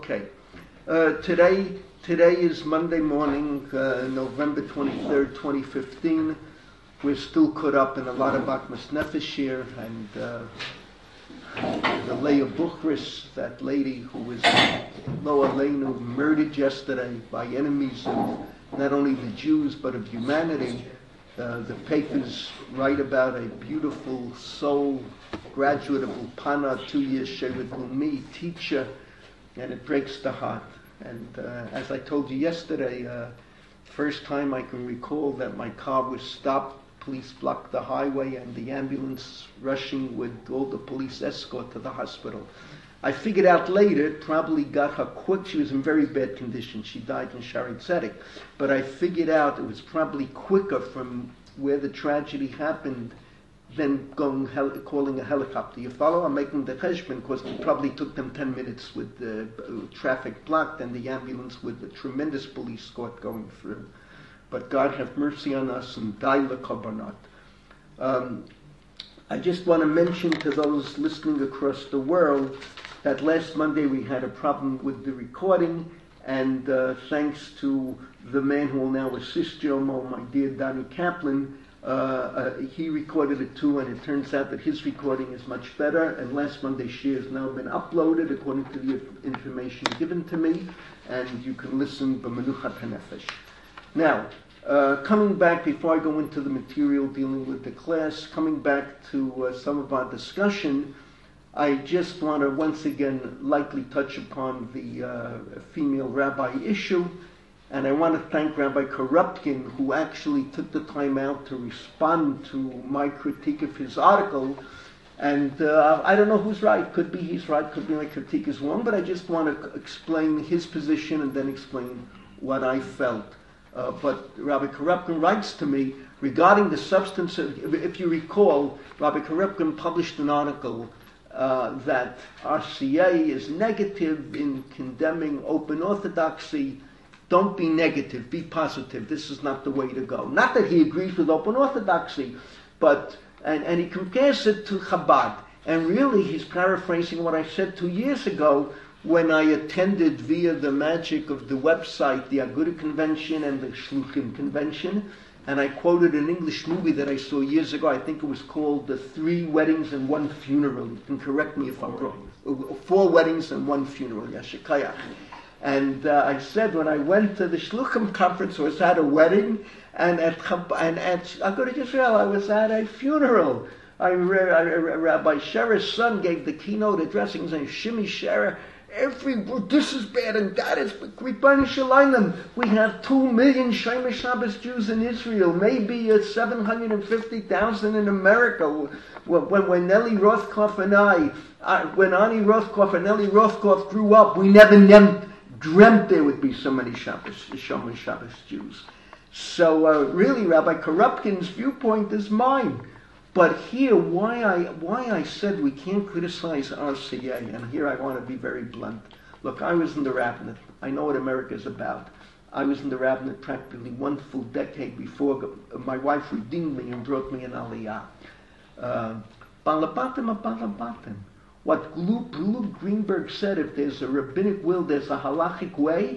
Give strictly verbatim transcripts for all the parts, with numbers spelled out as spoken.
Okay. Uh, today, today is Monday morning, uh, November twenty-third, twenty fifteen. We're still caught up in a lot of Akmas Nefesh here, and uh, the Leah Buchris, that lady who was Lo Aleinu, murdered yesterday by enemies of not only the Jews but of humanity. Uh, the papers write about a beautiful soul, graduate of Ulpana, two years Shevet Leumi, teacher, and it breaks the heart. And uh, as I told you yesterday, uh, first time I can recall that my car was stopped, police blocked the highway, and the ambulance rushing with all the police escort to the hospital. I figured out later, it probably got her quick. She was in very bad condition. She died in Shari Tzedek. But I figured out it was probably quicker from where the tragedy happened than going hel- calling a helicopter. You follow? I'm making the cheshbon because it probably took them ten minutes with the uh, traffic blocked and the ambulance with the tremendous police escort going through. But God have mercy on us and die le korbanot. Um I just want to mention to those listening across the world that last Monday we had a problem with the recording, and uh, thanks to the man who will now assist Jomo, my dear Donnie Kaplan, uh, uh, he recorded it too, and it turns out that his recording is much better, and last Monday's share has now been uploaded according to the information given to me, and you can listen b'menuchat hanefesh. Now, Uh, coming back, before I go into the material dealing with the class, coming back to uh, some of our discussion, I just want to once again lightly touch upon the uh, female rabbi issue, and I want to thank Rabbi Korupkin, who actually took the time out to respond to my critique of his article. And uh, I don't know who's right. Could be he's right, could be my critique is wrong, but I just want to explain his position and then explain what I felt. Uh, but Rabbi Korupkin writes to me regarding the substance of, if you recall, Rabbi Korupkin published an article uh, that R C A is negative in condemning open orthodoxy. Don't be negative, be positive. This is not the way to go. Not that he agrees with open orthodoxy, but, and, and he compares it to Chabad. And really he's paraphrasing what I said two years ago, when I attended via the magic of the website, the Aguda Convention and the Shluchim Convention, and I quoted an English movie that I saw years ago. I think it was called The Three Weddings and One Funeral. You can correct me if I'm wrong. Four Weddings and One Funeral, Yashikayach. And uh, I said when I went to the Shluchim conference, I was at a wedding, and at, and at Aguda Yisrael, I was at a funeral. I, I, Rabbi Sherer's son gave the keynote address. His name is Shimi Sherer. Every this is bad and that is Ribbono Shel Olam. We have two million Shomer Shabbos Jews in Israel, maybe uh, seven hundred and fifty thousand in America. When, when, when Nelly Rothkopf and I, uh, when Ani Rothkopf and Nelly Rothkopf grew up, we never nem- dreamt there would be so many Shabbos, Shomer Shabbos Jews. So uh, really, Rabbi Korupkin's viewpoint is mine. But here, why I why I said we can't criticize R C A, and here I want to be very blunt. Look, I was in the rabbinate. I know what America is about. I was in the rabbinate practically one full decade before my wife redeemed me and brought me an aliyah. Balabatim uh, balabatim. What Luke Greenberg said, if there's a rabbinic will, there's a halachic way.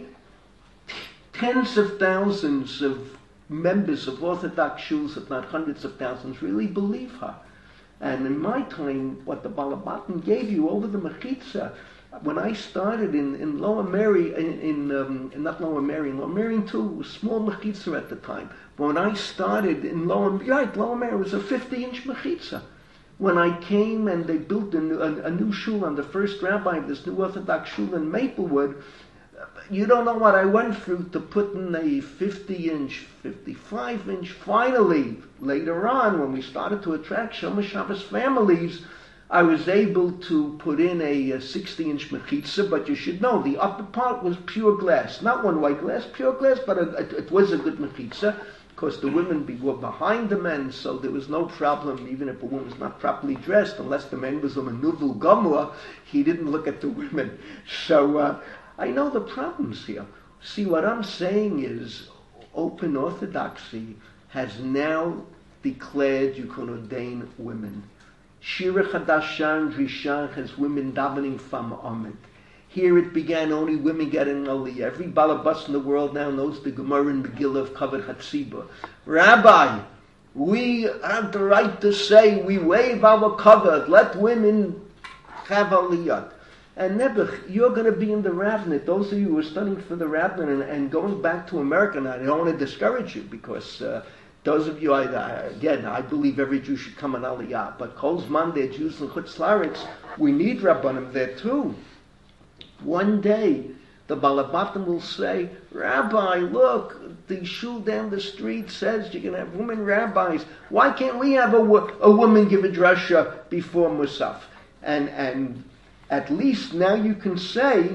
Tens of thousands of members of Orthodox shuls, if not hundreds of thousands, really believe her. And in my time, what the Balabatim gave you over the Mechitza, when I started in, in Lower Mary, in, in, um, in not Lower Mary, in Lower Mary too, it was small Mechitza at the time. But when I started in Lower, right, Lower Mary was a fifty-inch Mechitza. When I came and they built a new, a, a new shul, on the first rabbi of this new Orthodox shul in Maplewood, you don't know what I went through to put in a fifty-inch, fifty-five-inch. Finally, later on, when we started to attract Shomer Shabbos families, I was able to put in a sixty-inch mechitza, but you should know, the upper part was pure glass. Not one white glass, pure glass, but it, it, it was a good mechitza, because the women be, were behind the men, so there was no problem, even if a woman was not properly dressed, unless the man was a menuvel gomor, he didn't look at the women. So, uh, I know the problems here. See, what I'm saying is, open orthodoxy has now declared you can ordain women. Shira Chadashan Drishan has women davening from Amid. Here it began, only women getting aliyah. Every balabas in the world now knows the Gemara and Megillah of Kavod Hatziba. Rabbi, we have the right to say, we waive our kavod, let women have aliyah. And Nebuch, you're going to be in the rabbinate. Those of you who are studying for the rabbinate and, and going back to America, and I don't want to discourage you, because uh, those of you, I, I, again, I believe every Jew should come on aliyah. But Kol Zman, they're Jews in Chutz La'aretz, we need rabbanim there too. One day, the Balabatim will say, Rabbi, look, the shul down the street says you can have women rabbis. Why can't we have a, a woman give a drasha before Musaf? And, and at least now you can say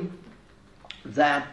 that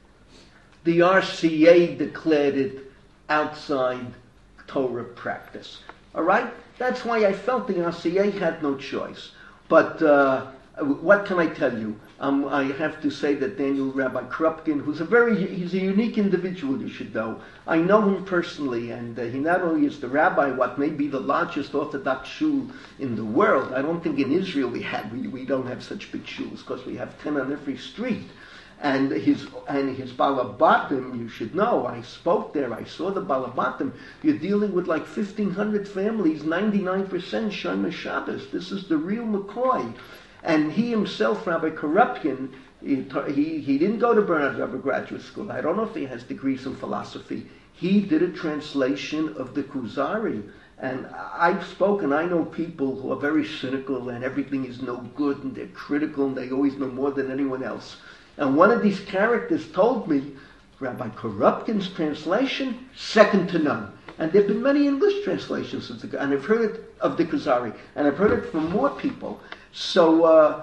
the R C A declared it outside Torah practice. All right? That's why I felt the R C A had no choice. But uh, what can I tell you? Um, I have to say that Daniel Rabbi Krupkin, who's a very, he's a unique individual, you should know. I know him personally, and uh, he not only is the rabbi, what may be the largest Orthodox shul in the world. I don't think in Israel we have, we, we don't have such big shuls, because we have ten on every street. And his and his Balabatim, you should know, I spoke there, I saw the Balabatim. You're dealing with like fifteen hundred families, ninety-nine percent Shomer Shabbos. This is the real McCoy. And he himself, Rabbi Korupkin, he, he, he didn't go to Bernard Rebbe Graduate School. I don't know if he has degrees in philosophy. He did a translation of the Kuzari. And I've spoken, I know people who are very cynical and everything is no good and they're critical and they always know more than anyone else. And one of these characters told me, Rabbi Korupkin's translation, second to none. And there have been many English translations of the, and I've heard it of the Kuzari, and I've heard it from more people. So uh,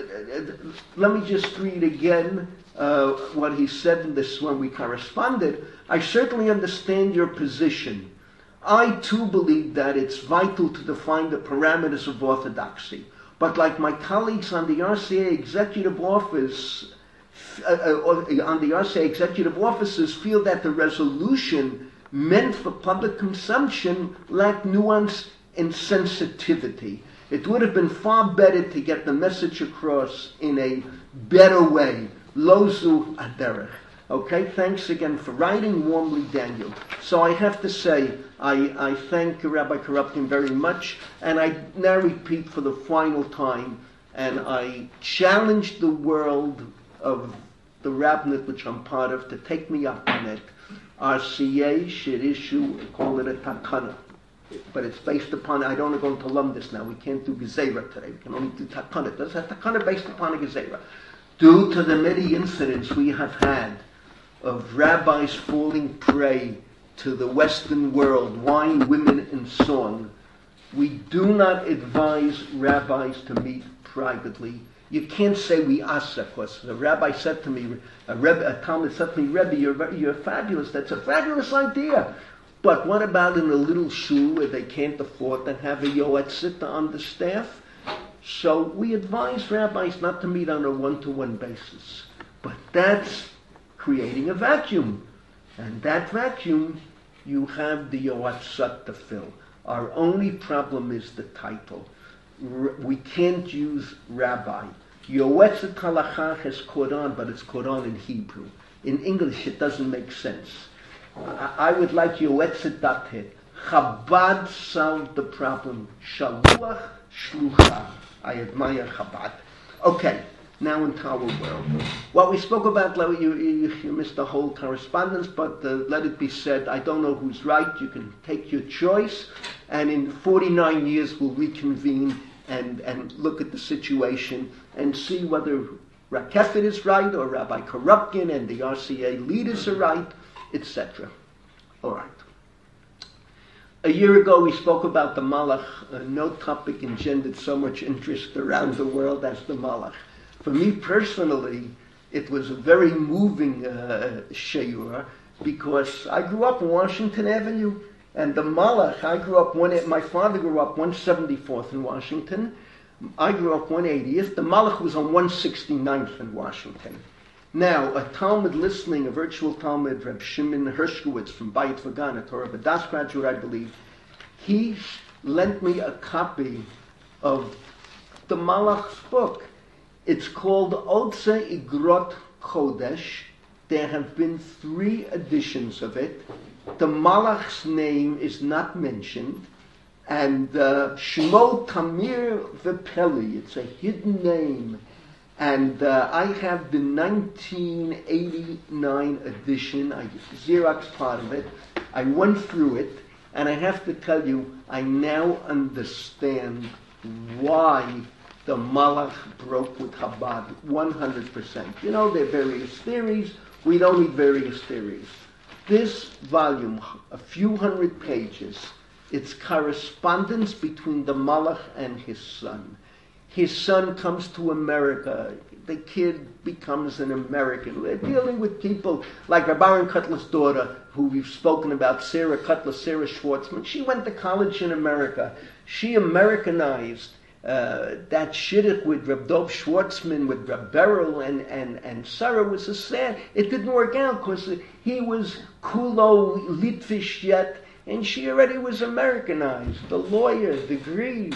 let me just read again uh, what he said in this when we corresponded. I certainly understand your position. I too believe that it's vital to define the parameters of orthodoxy. But like my colleagues on the R C A Executive Office, uh, uh, on the R C A Executive Offices feel that the resolution meant for public consumption lacked nuance and sensitivity. It would have been far better to get the message across in a better way. Lozu aderech. Okay, thanks again for writing. Warmly, Daniel. So I have to say, I, I thank Rabbi Korupkin very much, and I now repeat for the final time, and I challenge the world of the rabbinate which I'm part of to take me up on it. R C A should issue, call it a takana. But it's based upon, I don't want to go into Lumdis now, we can't do Gezerah today, we can only do takana. There's a takana based upon a Gezerah. Due to the many incidents we have had of rabbis falling prey to the Western world, wine, women, and song, we do not advise rabbis to meet privately. You can't say we asa, because the rabbi said to me, a, Rebbe, a Talmud said to me, Rebbe, you're, you're fabulous, that's a fabulous idea. But what about in a little shul where they can't afford to have a yoetzit on the staff? So we advise rabbis not to meet on a one-to-one basis. But that's creating a vacuum. And that vacuum, you have the yoetzat to fill. Our only problem is the title. We can't use rabbi. Yoetzet halacha has caught on, but it's caught on in Hebrew. In English, it doesn't make sense. I would like Yoetzet datet. Chabad solved the problem. Shaluach shlucha. I admire Chabad. Okay, now into our world. What we spoke about, you, you, you missed the whole correspondence, but uh, let it be said, I don't know who's right. You can take your choice. And in forty-nine years, we'll reconvene and, and look at the situation and see whether Rakefet is right or Rabbi Korupkin and the R C A leaders are right, et cetera. All right. A year ago, we spoke about the Malach. Uh, no topic engendered so much interest around the world as the Malach. For me personally, it was a very moving uh, shiur because I grew up in Washington Avenue, and the Malach, I grew up, one, my father grew up one seventy-fourth in Washington. I grew up one eightieth. The Malach was on one sixty-ninth in Washington. Now, a Talmud listening, a virtual Talmud, Reb Shimon Hershkowitz from Bayit Vagan, a Torah B'das graduate, I believe, he lent me a copy of the Malach's book. It's called Otze Igrot Chodesh. There have been three editions of it. The Malach's name is not mentioned. And uh, Shmo Tamir Vepeli, it's a hidden name. And uh, I have the nineteen eighty-nine edition. I Xerox part of it. I went through it, and I have to tell you, I now understand why the Malach broke with Chabad one hundred percent. You know, there are various theories. We don't need various theories. This volume, a few hundred pages, it's correspondence between the Malach and his son. His son comes to America. The kid becomes an American. We're dealing with people like Baron Cutler's daughter, who we've spoken about, Sarah Cutler, Sarah Schwartzman. She went to college in America. She Americanized uh, that shidduch with Reb Dov Schwartzman, with Reb Beryl, and, and, and Sarah was a sad. It didn't work out because he was Kulo Litvish yet, and she already was Americanized, the lawyer, degrees.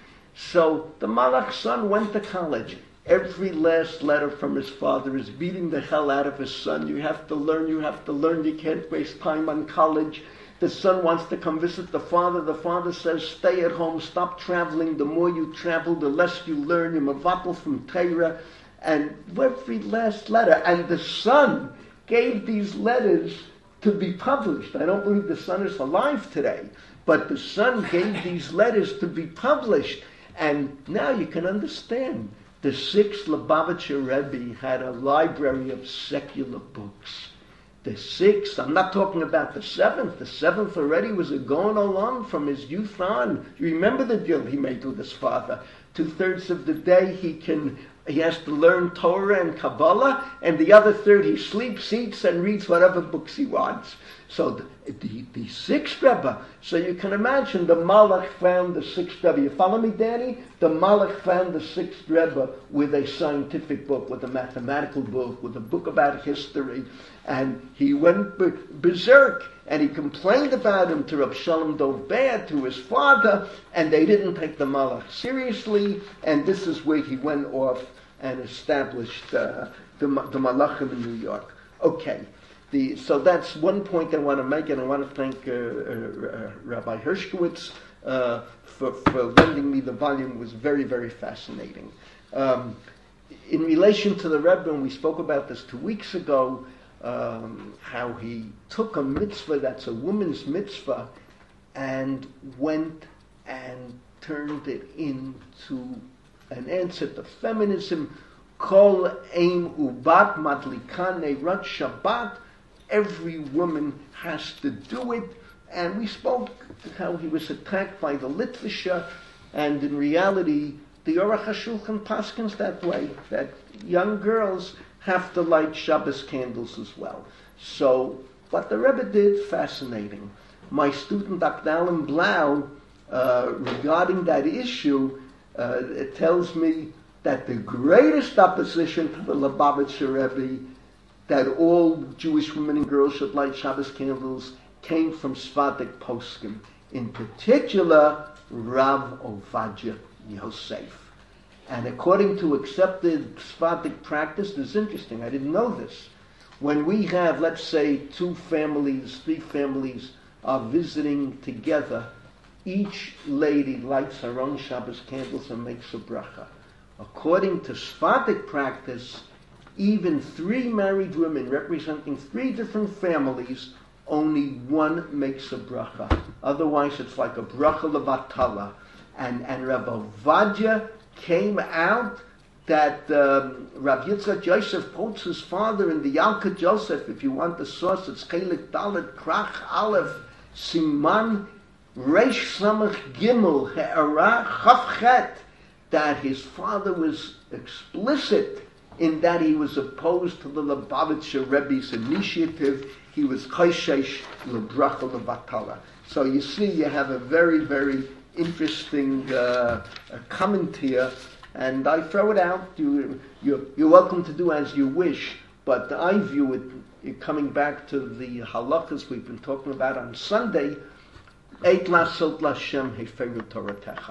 So the Malach's son went to college. Every last letter from his father is beating the hell out of his son. You have to learn, you have to learn, you can't waste time on college. The son wants to come visit the father. The father says, stay at home, stop traveling. The more you travel, the less you learn. You're mavatal from Torah. And every last letter. And the son gave these letters to be published. I don't believe the son is alive today. But the son gave these letters to be published. And now you can understand. The sixth Lubavitcher Rebbe had a library of secular books. The sixth, I'm not talking about the seventh. The seventh already was a going along from his youth on. You remember the deal he made with his father. Two-thirds of the day he can, he has to learn Torah and Kabbalah, and the other third he sleeps, eats, and reads whatever books he wants. So the, the, the sixth Rebbe, so you can imagine the Malach found the sixth Rebbe. You follow me, Danny? The Malach found the sixth Rebbe with a scientific book, with a mathematical book, with a book about history. And he went berserk, and he complained about him to Reb Shalom Dov Ber, to his father, and they didn't take the Malach seriously, and this is where he went off and established uh, the, the Malachim in New York. Okay. The, so that's one point I want to make, and I want to thank uh, uh, Rabbi Hershkowitz uh, for, for lending me the volume. It was very, very fascinating. Um, in relation to the Rebbe, and we spoke about this two weeks ago, um, how he took a mitzvah that's a woman's mitzvah and went and turned it into an answer to feminism. Kol ein ubat madlikan neirat Shabbat. Every woman has to do it. And we spoke how he was attacked by the Litvisha, and in reality, the Aruch HaShulchan paskins that way, that young girls have to light Shabbos candles as well. So, what the Rebbe did, fascinating. My student, Doctor Alan Blau, uh, regarding that issue, uh, it tells me that the greatest opposition to the Lubavitcher Rebbe, that all Jewish women and girls should light Shabbos candles, came from Sephardic poskim. In particular, Rav Ovadia Yosef. And according to accepted Sephardic practice, this is interesting, I didn't know this. When we have, let's say, two families, three families are visiting together, each lady lights her own Shabbos candles and makes a bracha. According to Sephardic practice, even three married women representing three different families, only one makes a bracha. Otherwise, it's like a bracha levatala. And, and Rav Ovadia came out that um, Rav Yitzchak Yosef quotes his father in the Yalkut Yosef. If you want the source, it's Chelik Dalet Krach Aleph Siman Reish Samach Gimel He'ara Chavchet, that his father was explicit in that he was opposed to the Lubavitcher Rebbe's initiative. He was Chayshesh Lebracha Levatala. So you see, you have a very, very interesting uh, comment here, and I throw it out. You, you're, you're welcome to do as you wish, but I view it, it coming back to the halachas we've been talking about on Sunday, Eit lasot lashem heferu toratecha.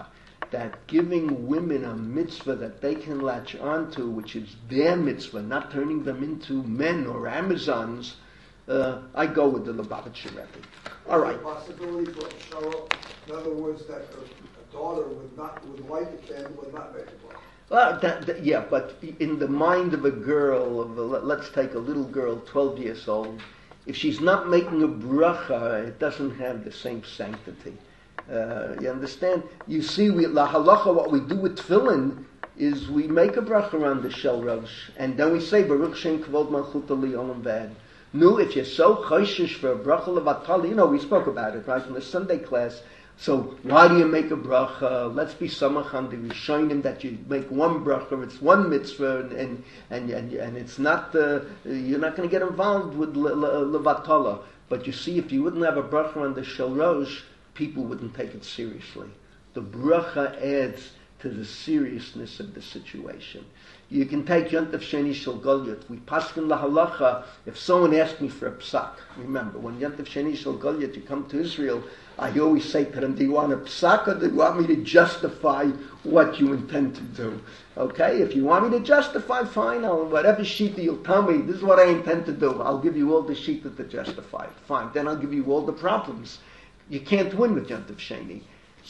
that giving women a mitzvah that they can latch onto, which is their mitzvah, not turning them into men or Amazons, uh, I go with the Lubavitcher Rebbe. All right. The possibility for Shara, in other words, that a, a daughter would not would like it and would not make it. Well, that, that, yeah, but in the mind of a girl, of a, let's take a little girl, twelve years old, if she's not making a bracha, it doesn't have the same sanctity. Uh, you understand? You see, we, la halacha, what we do with tefillin is we make a bracha on the shel rosh, and then we say, Baruch Shem Kavod Malchut Olam Vad. No, if you're so choishish for a bracha levatal, you know, we spoke about it, right, in the Sunday class. So why do you make a bracha? Let's be samach on the rishonim that you make one bracha. It's one mitzvah, and and and and, and it's not uh, you're not going to get involved with levatala. But you see, if you wouldn't have a bracha on the shel rosh, people wouldn't take it seriously. The bracha adds to the seriousness of the situation. You can take Yontif Sheni Shel Golyot. We paskin lahalacha. If someone asked me for a psak, remember when Yontif Sheni Shel Golyot, you come to Israel, I always say to them, do you want a psak or do you want me to justify what you intend to do? Okay, if you want me to justify, fine, I'll, whatever shita you'll tell me, this is what I intend to do. I'll give you all the shita to justify it. Fine, then I'll give you all the problems. You can't win with Yontif Sheni.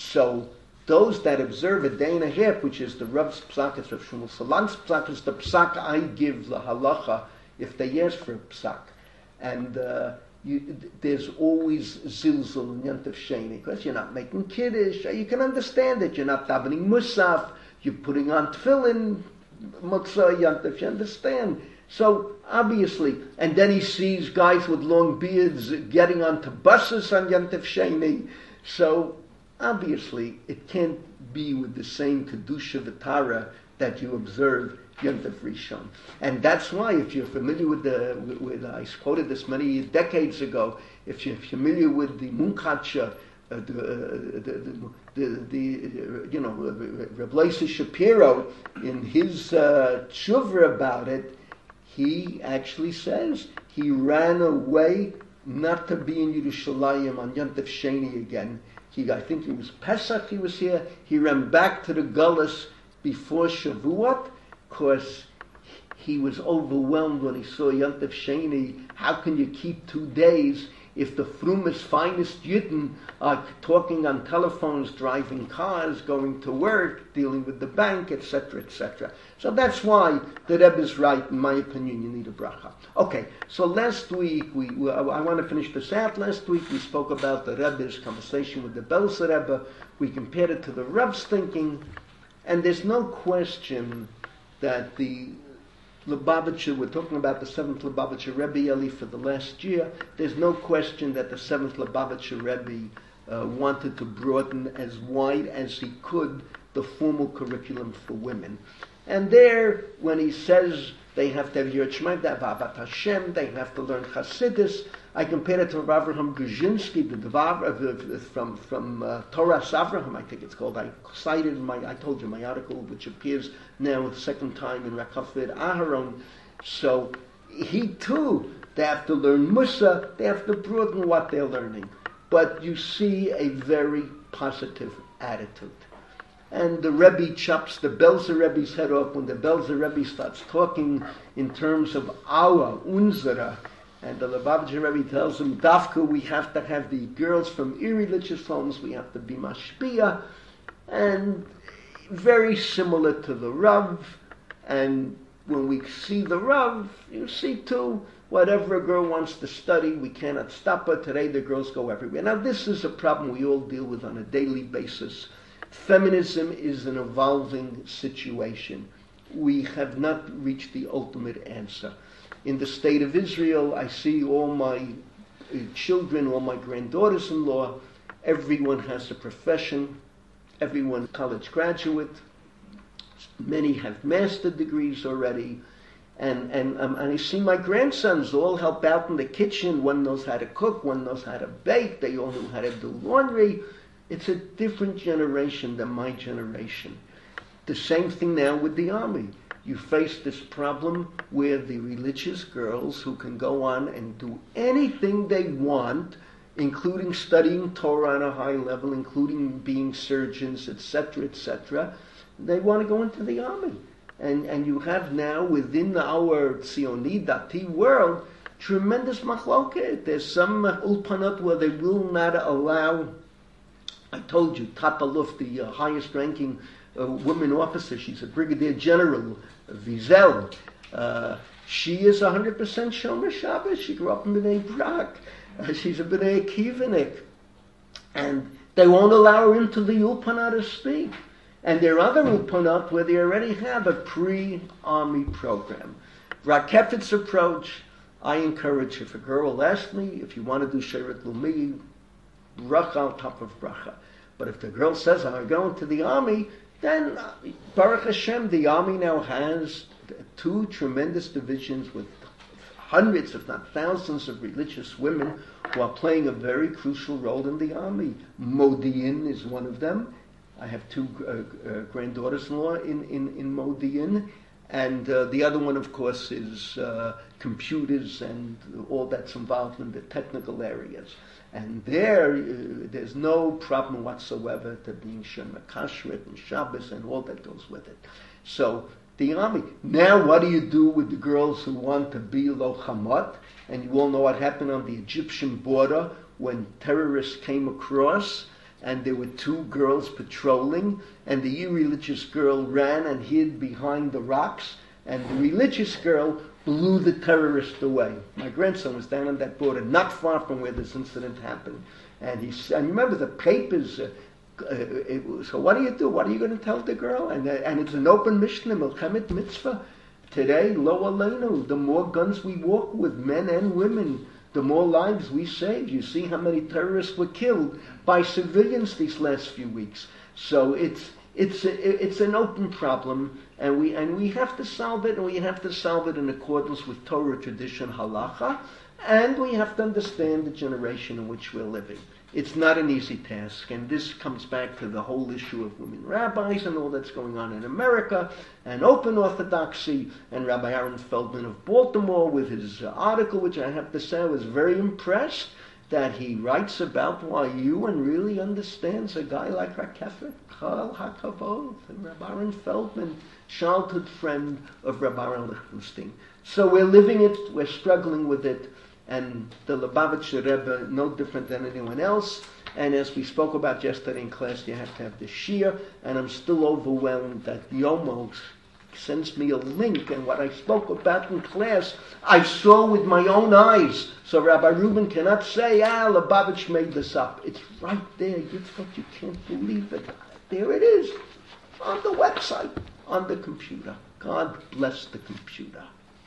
So those that observe a day and a half, which is the Rav's psak, it's Rav Shmuel Salan's psak, is the psak I give the halacha if they ask for a psak. And uh, you, there's always zilzul in Yontif Sheni, because you're not making kiddush. You can understand it. You're not davening musaf. You're putting on tefillin, mutzah, Yontif. You understand? So obviously, and then he sees guys with long beards getting onto buses on Yontif Sheni. So obviously, it can't be with the same kedusha v'tara that you observe Yontif Rishon, and that's why, if you're familiar with the, with, with I quoted this many decades ago, if you're familiar with the Munkacha, uh, the, uh, the, the, the, the, you know, Reb Leisa Shapiro, in his uh, tshuva about it, he actually says he ran away not to be in Yerushalayim on Yontif Sheni again. He, I think it was Pesach he was here. He ran back to the Gullus before Shavuot, because he was overwhelmed when he saw Yontif Sheni. How can you keep two days if the Fruma's finest Yidden are talking on telephones, driving cars, going to work, dealing with the bank, et cetera, et cetera. So that's why the Rebbe is right, in my opinion, you need a bracha. Okay, so last week, we, we I, I want to finish this out. Last week we spoke about the Rebbe's conversation with the Belzer Rebbe. We compared it to the Rebbe's thinking, and there's no question that the Lubavitcher, we're talking about the seventh Lubavitcher Rebbe Eli for the last year. There's no question that the seventh Lubavitcher Rebbe uh, wanted to broaden as wide as he could the formal curriculum for women. And there, when he says they have to have Yirat Shemaim, they have Avat Hashem, they have to learn Chassidus, I compare it to Rav Avraham Grudzinski, the Dvar uh, from from uh, Torah Avraham, I think it's called. I cited in my, I told you my article, which appears now the second time in Rakafid Aharon. So he too, they have to learn Musa, they have to broaden what they're learning. But you see a very positive attitude. And the Rebbe chops the Belzer Rebbe's head off when the Belzer Rebbe starts talking in terms of our, unzera. And the Lubavitcher Rebbe tells him, Dafka, we have to have the girls from irreligious homes, we have to be mashpia, and very similar to the Rav. And when we see the Rav, you see too, whatever a girl wants to study, we cannot stop her. Today the girls go everywhere. Now this is a problem we all deal with on a daily basis. Feminism is an evolving situation. We have not reached the ultimate answer. In the state of Israel, I see all my uh, children, all my granddaughters-in-law, everyone has a profession, everyone college graduate, many have master degrees already, and, and, um, and I see my grandsons all help out in the kitchen. One knows how to cook, one knows how to bake, they all know how to do laundry. It's a different generation than my generation. The same thing now with the army. You face this problem where the religious girls who can go on and do anything they want, including studying Torah on a high level, including being surgeons, et cetera, et cetera. They want to go into the army. And and you have now within our Tzioni Dati world tremendous machloket. There's some ulpanot where they will not allow. I told you, Tataluf, the uh, highest ranking uh, woman officer, she's a brigadier general, uh, Wiesel. Uh, she is one hundred percent Shomer Shabbos. She grew up in Bnei Brak. Uh, she's a Bnei Akivanik. And they won't allow her into the ulpanot to speak. And there are other ulpanot where they already have a pre-army program. Rakefet's approach, I encourage, if a girl will ask me, if you want to do Shevet Lumi, bracha on top of bracha. But if the girl says, I'm going to the army, then uh, Baruch Hashem, the army now has two tremendous divisions with hundreds, if not thousands, of religious women who are playing a very crucial role in the army. Modi'in is one of them. I have two uh, uh, granddaughters-in-law in, in, in Modi'in. And uh, the other one, of course, is uh, computers and all that's involved in the technical areas. And there, uh, there's no problem whatsoever to being Shomer Kashrut and Shabbos and all that goes with it. So, the army. Now, what do you do with the girls who want to be Lochamot? And you all know what happened on the Egyptian border when terrorists came across. And there were two girls patrolling, and the irreligious girl ran and hid behind the rocks, and the religious girl blew the terrorist away. My grandson was down on that border, not far from where this incident happened. And he said, and remember the papers, uh, uh, it was, so what do you do? What are you going to tell the girl? And, uh, and it's an open Mishnah, Milchemet Mitzvah. Today, lo aleinu, the more guns we walk with, men and women, the more lives we save. You see how many terrorists were killed by civilians these last few weeks. So it's it's a, it's an open problem, and we and we have to solve it, and we have to solve it in accordance with Torah tradition, halacha, and we have to understand the generation in which we're living. It's not an easy task, and this comes back to the whole issue of women rabbis and all that's going on in America, and open orthodoxy, and Rabbi Aaron Feldman of Baltimore with his uh, article, which I have to say I was very impressed, that he writes about why Ewan really understands a guy like Rakefet, Chal HaKavod, and Rabbi Aaron Feldman, childhood friend of Rabbi Aaron Lichtenstein. So we're living it, we're struggling with it, and the Lubavitcher Rebbe, no different than anyone else. And as we spoke about yesterday in class, you have to have the Shir, and I'm still overwhelmed that Yomo sends me a link, and what I spoke about in class, I saw with my own eyes. So Rabbi Rubin cannot say, ah, Lubavitch made this up. It's right there. Yitzchak, you can't believe it. There it is, on the website, on the computer. God bless the computer.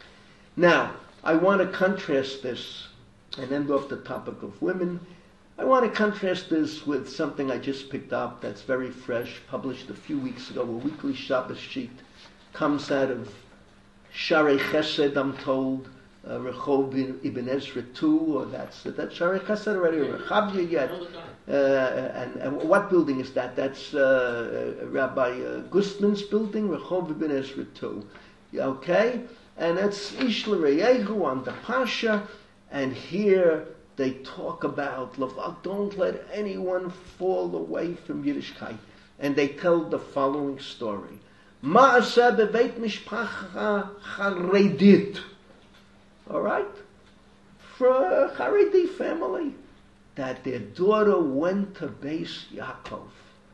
Now, I want to contrast this and end off the topic of women. I want to contrast this with something I just picked up that's very fresh, published a few weeks ago, a weekly Shabbos sheet. Comes out of Sharei Chesed, I'm told, uh, Rehov Ibn Ezra two, or that's that's Sharei Chesed already, or Rechavia yet. Uh, and, and what building is that? That's uh, uh, Rabbi uh, Gustman's building, Rehov Ibn Ezra two. Okay? And it's Ishla Reyehu on the Pasha, and here they talk about, don't let anyone fall away from Yiddishkeit. And they tell the following story. Ma'aseh beveit mishpacha charedit. All right? For a Haredi family, that their daughter went to Beis Yaakov.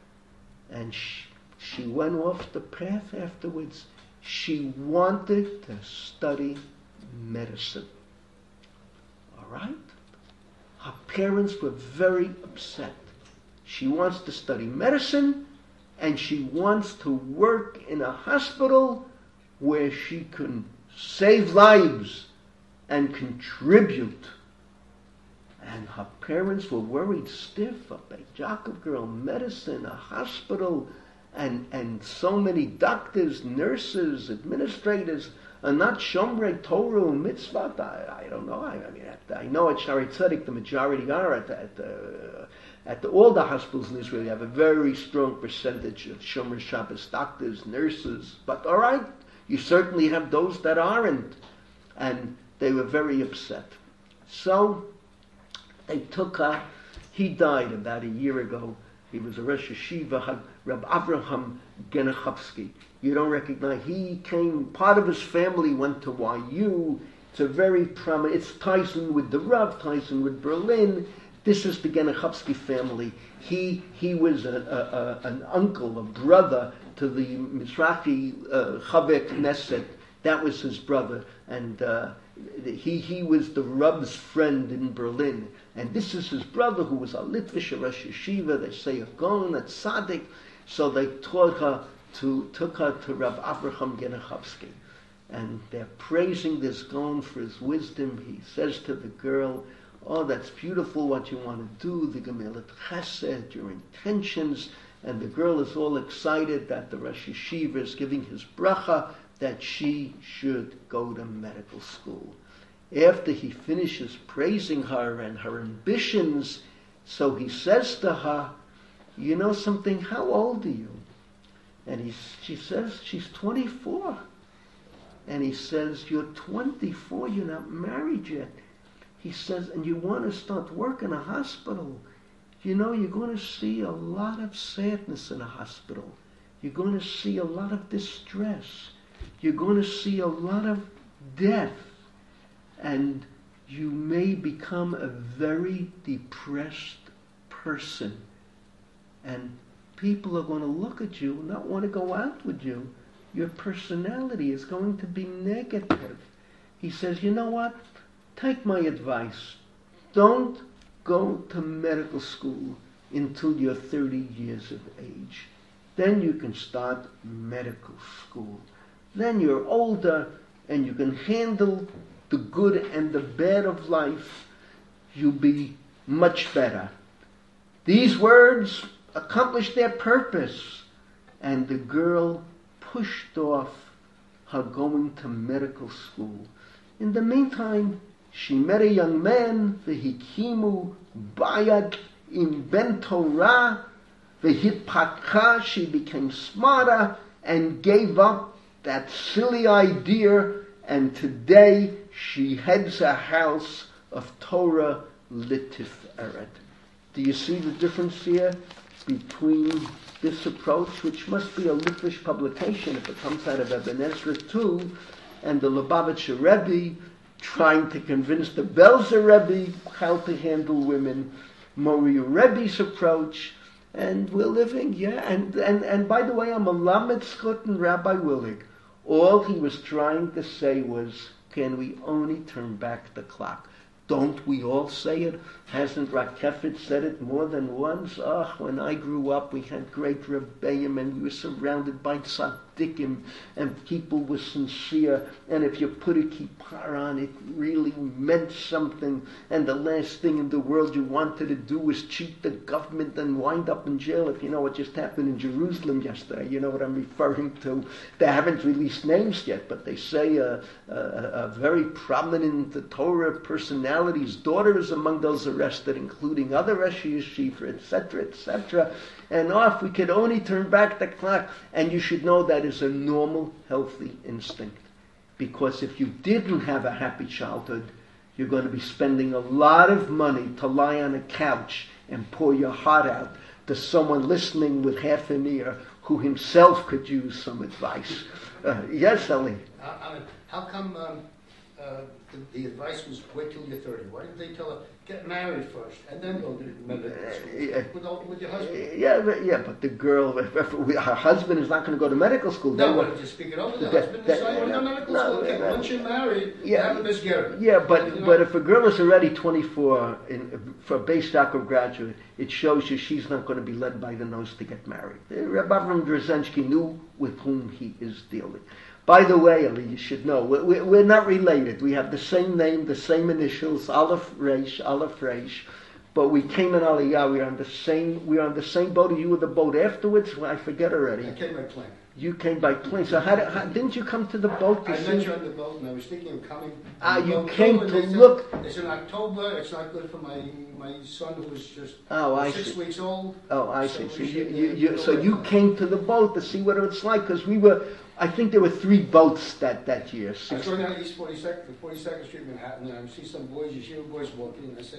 And she, she went off the path afterwards. She wanted to study medicine. All right? Her parents were very upset. She wants to study medicine, and she wants to work in a hospital where she can save lives and contribute. And her parents were worried stiff. A Beit Yaakov girl, medicine, a hospital, and, and so many doctors, nurses, administrators are not Shomrei Torah and Mitzvah. I, I don't know. I, I mean, at, I know at Shaarei Tzedek the majority are at, at uh, At the, all the hospitals in Israel, you have a very strong percentage of Shomer Shabbos doctors, nurses. But all right, you certainly have those that aren't. And they were very upset. So They took her. He died about a year ago. He was a Rosh Yeshiva, Reb Avraham Genichovsky. You don't recognize. He came. Part of his family went to Y U. It's a very prominent. It's ties in with the Rav, ties in with Berlin. This is the Genichovsky family. He he was a, a, a, an uncle, a brother to the Mizrahi uh, Chaver Knesset. That was his brother, and uh, he he was the Rav's friend in Berlin. And this is his brother, who was a Litvish, a Rosh Yeshiva. They say a Gaon, a Tzaddik. So they taught her to took her to Rav Avraham Genichovsky, and they're praising this Gaon for his wisdom. He says to the girl, "Oh, that's beautiful what you want to do, the Gemilat Chesed, your intentions." And the girl is all excited that the Rosh Yeshiva is giving his bracha that she should go to medical school. After he finishes praising her and her ambitions, so he says to her, "You know something, how old are you?" And he, she says, she's twenty-four. And he says, "You're twenty-four, you're not married yet." He says, "And you want to start work in a hospital. You know, you're going to see a lot of sadness in a hospital. You're going to see a lot of distress. You're going to see a lot of death. And you may become a very depressed person. And people are going to look at you and not want to go out with you. Your personality is going to be negative." He says, "You know what? Take my advice. Don't go to medical school until you're thirty years of age. Then you can start medical school. Then you're older and you can handle the good and the bad of life. You'll be much better." These words accomplished their purpose, and the girl pushed off her going to medical school. In the meantime, she met a young man, v'hikimu bayad im ben Torah, v'hitpatcha, she became smarter and gave up that silly idea, and today she heads a house of Torah L'Tiferet. Do you see the difference here between this approach, which must be a Litvish publication if it comes out of Eben Ezra too, and the Lubavitcher Rebbe trying to convince the Belzer Rebbe how to handle women, Moriah Rebbe's approach, and we're living, yeah, and, and, and by the way, I'm a Lamed Schut and Rabbi Willig. All he was trying to say was, can we only turn back the clock? Don't we all say it? Hasn't Rakefet said it more than once? Ah, oh, when I grew up, we had great Rebbeim, and we were surrounded by tzaddikim, and people were sincere, and if you put a kippah on, it really meant something, and the last thing in the world you wanted to do was cheat the government and wind up in jail. If you know what just happened in Jerusalem yesterday, you know what I'm referring to. They haven't released names yet, but they say a, a, a very prominent Torah personality, his daughter is among those arrested, including other Rosh Yeshiva, et cetera, et cetera. And oh, if we could only turn back the clock. And you should know that is a normal, healthy instinct. Because if you didn't have a happy childhood, you're going to be spending a lot of money to lie on a couch and pour your heart out to someone listening with half an ear who himself could use some advice. Uh, yes, Eli? I, I mean, how come... Um Uh, the, the advice was wait till you're thirty. Why didn't they tell her, get married first, and then go to medical school uh, yeah. with, all, with your husband? Yeah, but, yeah, but the girl, if, if we, her husband is not going to go to medical school. No, why don't you speak it over with the that, husband and that, say, you want to go to medical no, school? Okay, no, once you're married, yeah, you have a miscarriage. Yeah, but, you know? but if a girl is already twenty-four in, for a base Yaakov graduate, it shows you she's not going to be led by the nose to get married. Rabbi Avram Drzensky knew with whom he is dealing. By the way, Eli, you should know, we're not related. We have the same name, the same initials, Aleph Reish, Aleph Reish. But we came in Aliyah. We were on the same. We were on the same boat. You were the boat afterwards. Well, I forget already. I came by plane. You came by plane. So how, did, how didn't you come to the boat? To I see? met you on the boat, and I was thinking of coming. Ah, you boat came too, to they said, look. It's in October. It's not good for my my son who was just oh, I six see. weeks old. Oh, I so see. So we you, should, you, uh, you go so away you from came to the boat to see what it's like, because we were. I think there were three boats that, that year. I was going down East forty-second, forty-second Street, Manhattan, and I see some boys, Yeshiva boys walking, and I say,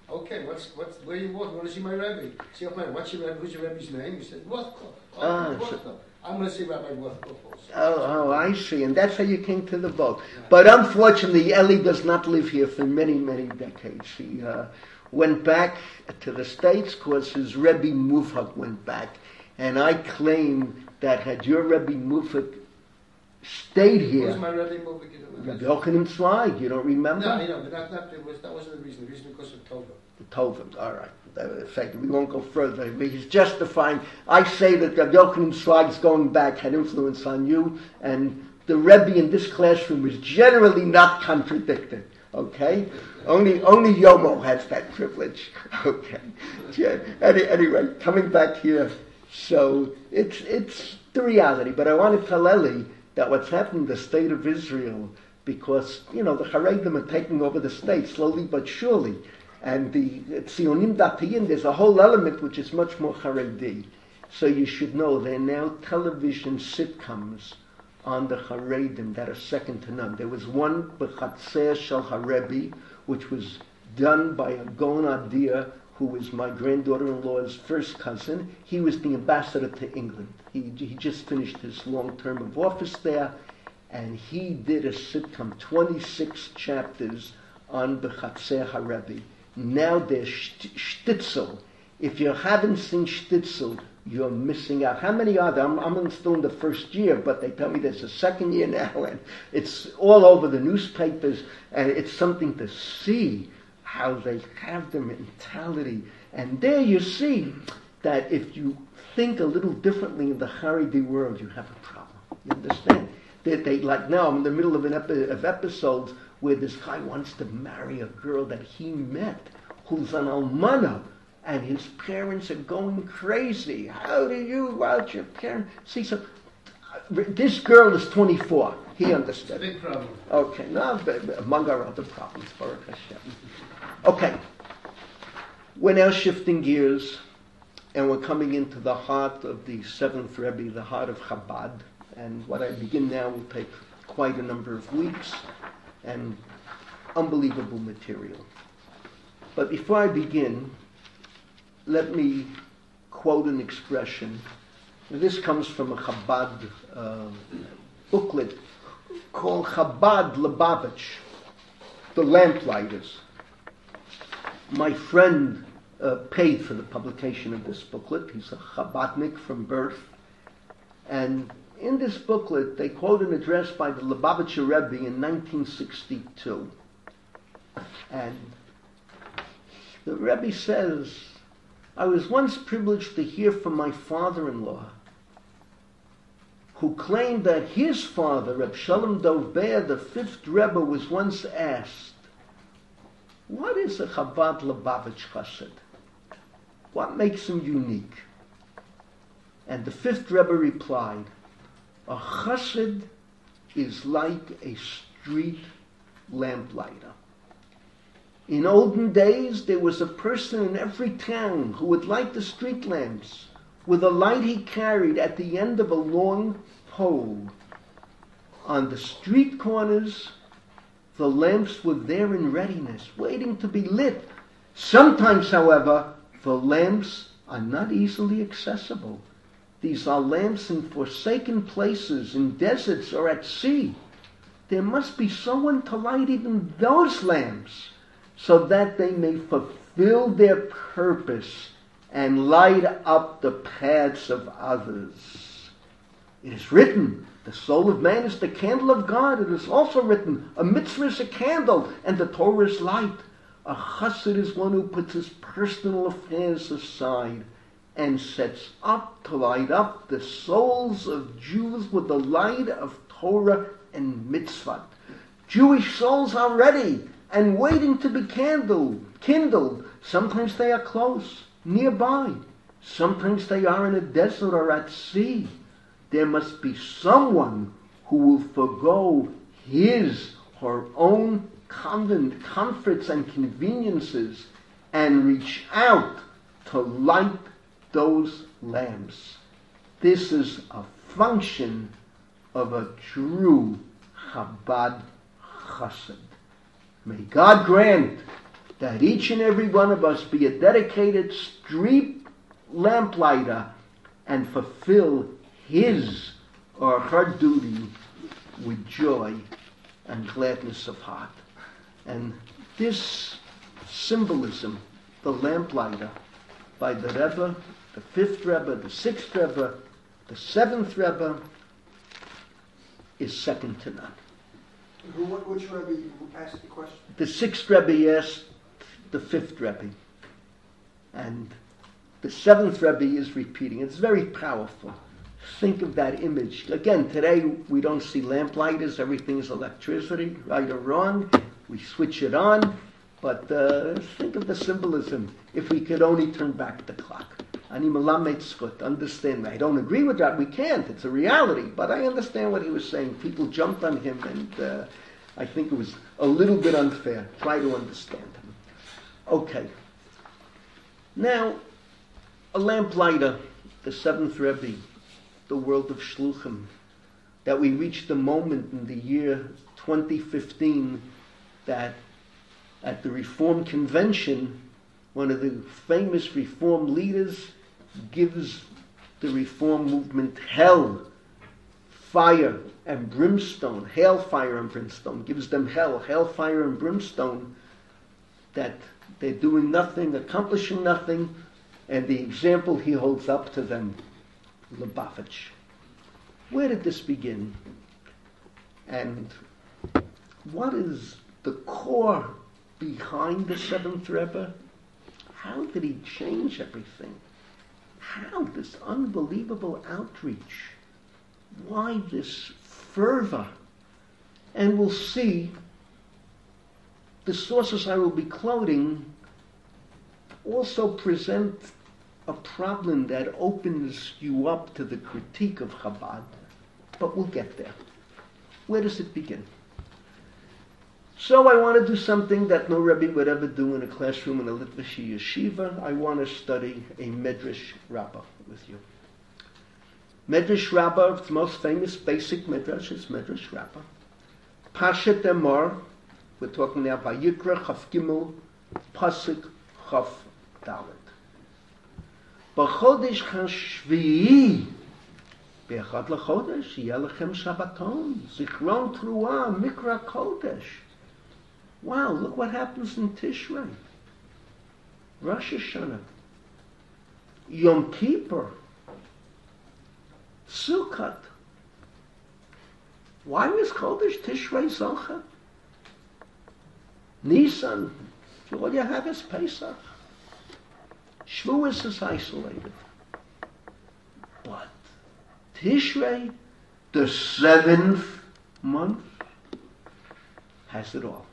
Okay, what's what's where you want? Want to see my Rebbe? See, okay, what's your Rebbe? Who's your Rebbe's name? He said, Rothko. Oh, Ah, Rothko. I'm going to see Rabbi Rothko also. Oh, oh, I see. And that's how you came to the boat. But unfortunately, Eli does not live here for many, many decades. He uh, went back to the States because his Rebbe Mufak went back. And I claim that had your Rebbe Mufak stayed here... Who's my Rebbe Mufak? Rabbi Yochanan Zweig, you don't remember? No, I know, but that, that, was, that wasn't the reason. The reason was because of Tova. Tova, all right. In fact, we won't go further. He's justifying. I say that Rabbi Yochanan Zweig's going back had influence on you, and the Rebbe in this classroom is generally not contradicted. Okay? Only only Yomo has that privilege. Okay. Yeah. Any, anyway, coming back here, so it's it's the reality. But I want to tell Eli that what's happening in the state of Israel, because, you know, the Haredim are taking over the state slowly but surely. And the Tzionim Datiyin, there's a whole element which is much more Haredi. So you should know there are now television sitcoms on the Haredim that are second to none. There was one, B'Chatzer Shel Harebi, which was done by a Gaon Adir, who was my granddaughter-in-law's first cousin. He was the ambassador to England. He, he just finished his long term of office there, and he did a sitcom, twenty-six chapters on B'Chatzer Harebi. Now there's Shtitzel. If you haven't seen Shtitzel, you're missing out. How many are there? I'm, I'm still in the first year, but they tell me there's a second year now, and it's all over the newspapers, and it's something to see how they have the mentality. And there you see that if you think a little differently in the Haredi world, you have a problem. You understand? They, they like now, I'm in the middle of an epi- of episodes where this guy wants to marry a girl that he met, who's an almana, and his parents are going crazy. How do you want your parents? See, so this girl is twenty-four. He understood. Big problem. Okay, no, among our other problems, Baruch Hashem. Okay, we're now shifting gears, and we're coming into the heart of the seventh Rebbe, the heart of Chabad. And what I begin now will take quite a number of weeks and unbelievable material. But before I begin, let me quote an expression. This comes from a Chabad uh, booklet called Chabad Lubavitch, the Lamplighters. My friend uh, paid for the publication of this booklet. He's a Chabadnik from birth. And in this booklet, they quote an address by the Lubavitcher Rebbe in nineteen sixty-two. And the Rebbe says, I was once privileged to hear from my father-in-law, who claimed that his father, Reb Shalom Dov Ber, the fifth Rebbe, was once asked, what is a Chabad Lubavitch Chassid? What makes him unique? And the fifth Rebbe replied, a chassid is like a street lamplighter. In olden days, there was a person in every town who would light the street lamps with a light he carried at the end of a long pole. On the street corners, the lamps were there in readiness, waiting to be lit. Sometimes, however, the lamps are not easily accessible. These are lamps in forsaken places, in deserts or at sea. There must be someone to light even those lamps so that they may fulfill their purpose and light up the paths of others. It is written, the soul of man is the candle of God. It is also written, a mitzvah is a candle and the Torah is light. A chassid is one who puts his personal affairs aside and sets up to light up the souls of Jews with the light of Torah and mitzvah. Jewish souls are ready and waiting to be kindled. kindled. Sometimes they are close, nearby. Sometimes they are in a desert or at sea. There must be someone who will forgo his or her own comforts and conveniences and reach out to light those lamps. This is a function of a true Chabad Chassid. May God grant that each and every one of us be a dedicated street lamplighter and fulfill his or her duty with joy and gladness of heart. And this symbolism, the lamplighter, by the Rebbe, the fifth Rebbe, the sixth Rebbe, the seventh Rebbe, is second to none. Who, which Rebbe asked the question? The sixth Rebbe asked the fifth Rebbe, and the seventh Rebbe is repeating. It's very powerful. Think of that image. Again, today we don't see lamplighters. Everything is electricity, right or wrong. We switch it on. But uh, think of the symbolism. If we could only turn back the clock. Ani malamed zchut. Understand me. I don't agree with that. We can't. It's a reality. But I understand what he was saying. People jumped on him, and uh, I think it was a little bit unfair. Try to understand him. Okay. Now, a lamplighter, the seventh Rebbe, the world of Shluchim, that we reached the moment in the year twenty fifteen that at the Reform Convention, one of the famous Reform leaders gives the Reform movement hell, fire, and brimstone, hellfire and brimstone, gives them hell, hellfire and brimstone, that they're doing nothing, accomplishing nothing, and the example he holds up to them, Lubavitch. Where did this begin? And what is the core behind the seventh Rebbe? How did he change everything? How this unbelievable outreach? Why this fervor? And we'll see the sources I will be quoting also present a problem that opens you up to the critique of Chabad, but we'll get there. Where does it begin? So I want to do something that no Rebbe would ever do in a classroom in a Litvish yeshiva. I want to study a Medrash Rabbah with you. Medrash Rabbah, the most famous basic Medrash is Medrash Rabbah. Pashat Emor, we're talking now by Yikra, Chaf Gimel, Pasuk, Chaf Dalet. B'chodesh HaShvi'i, B'echad l'chodesh, yeh lechem Shabbaton, Zichron Truah, Mikra Kodesh. Wow, look what happens in Tishrei. Rosh Hashanah, Yom Kippur, Sukkot. Why was Chodesh Tishrei Zocha? Nisan, all you have is Pesach. Shavuos is isolated. But Tishrei, the seventh month, has it all.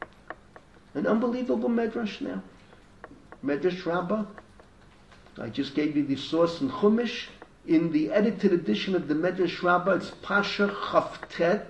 An unbelievable Medrash now. Medrash Rabbah. I just gave you the source in Chumash. In the edited edition of the Medrash Rabbah, it's Pasha Chavtet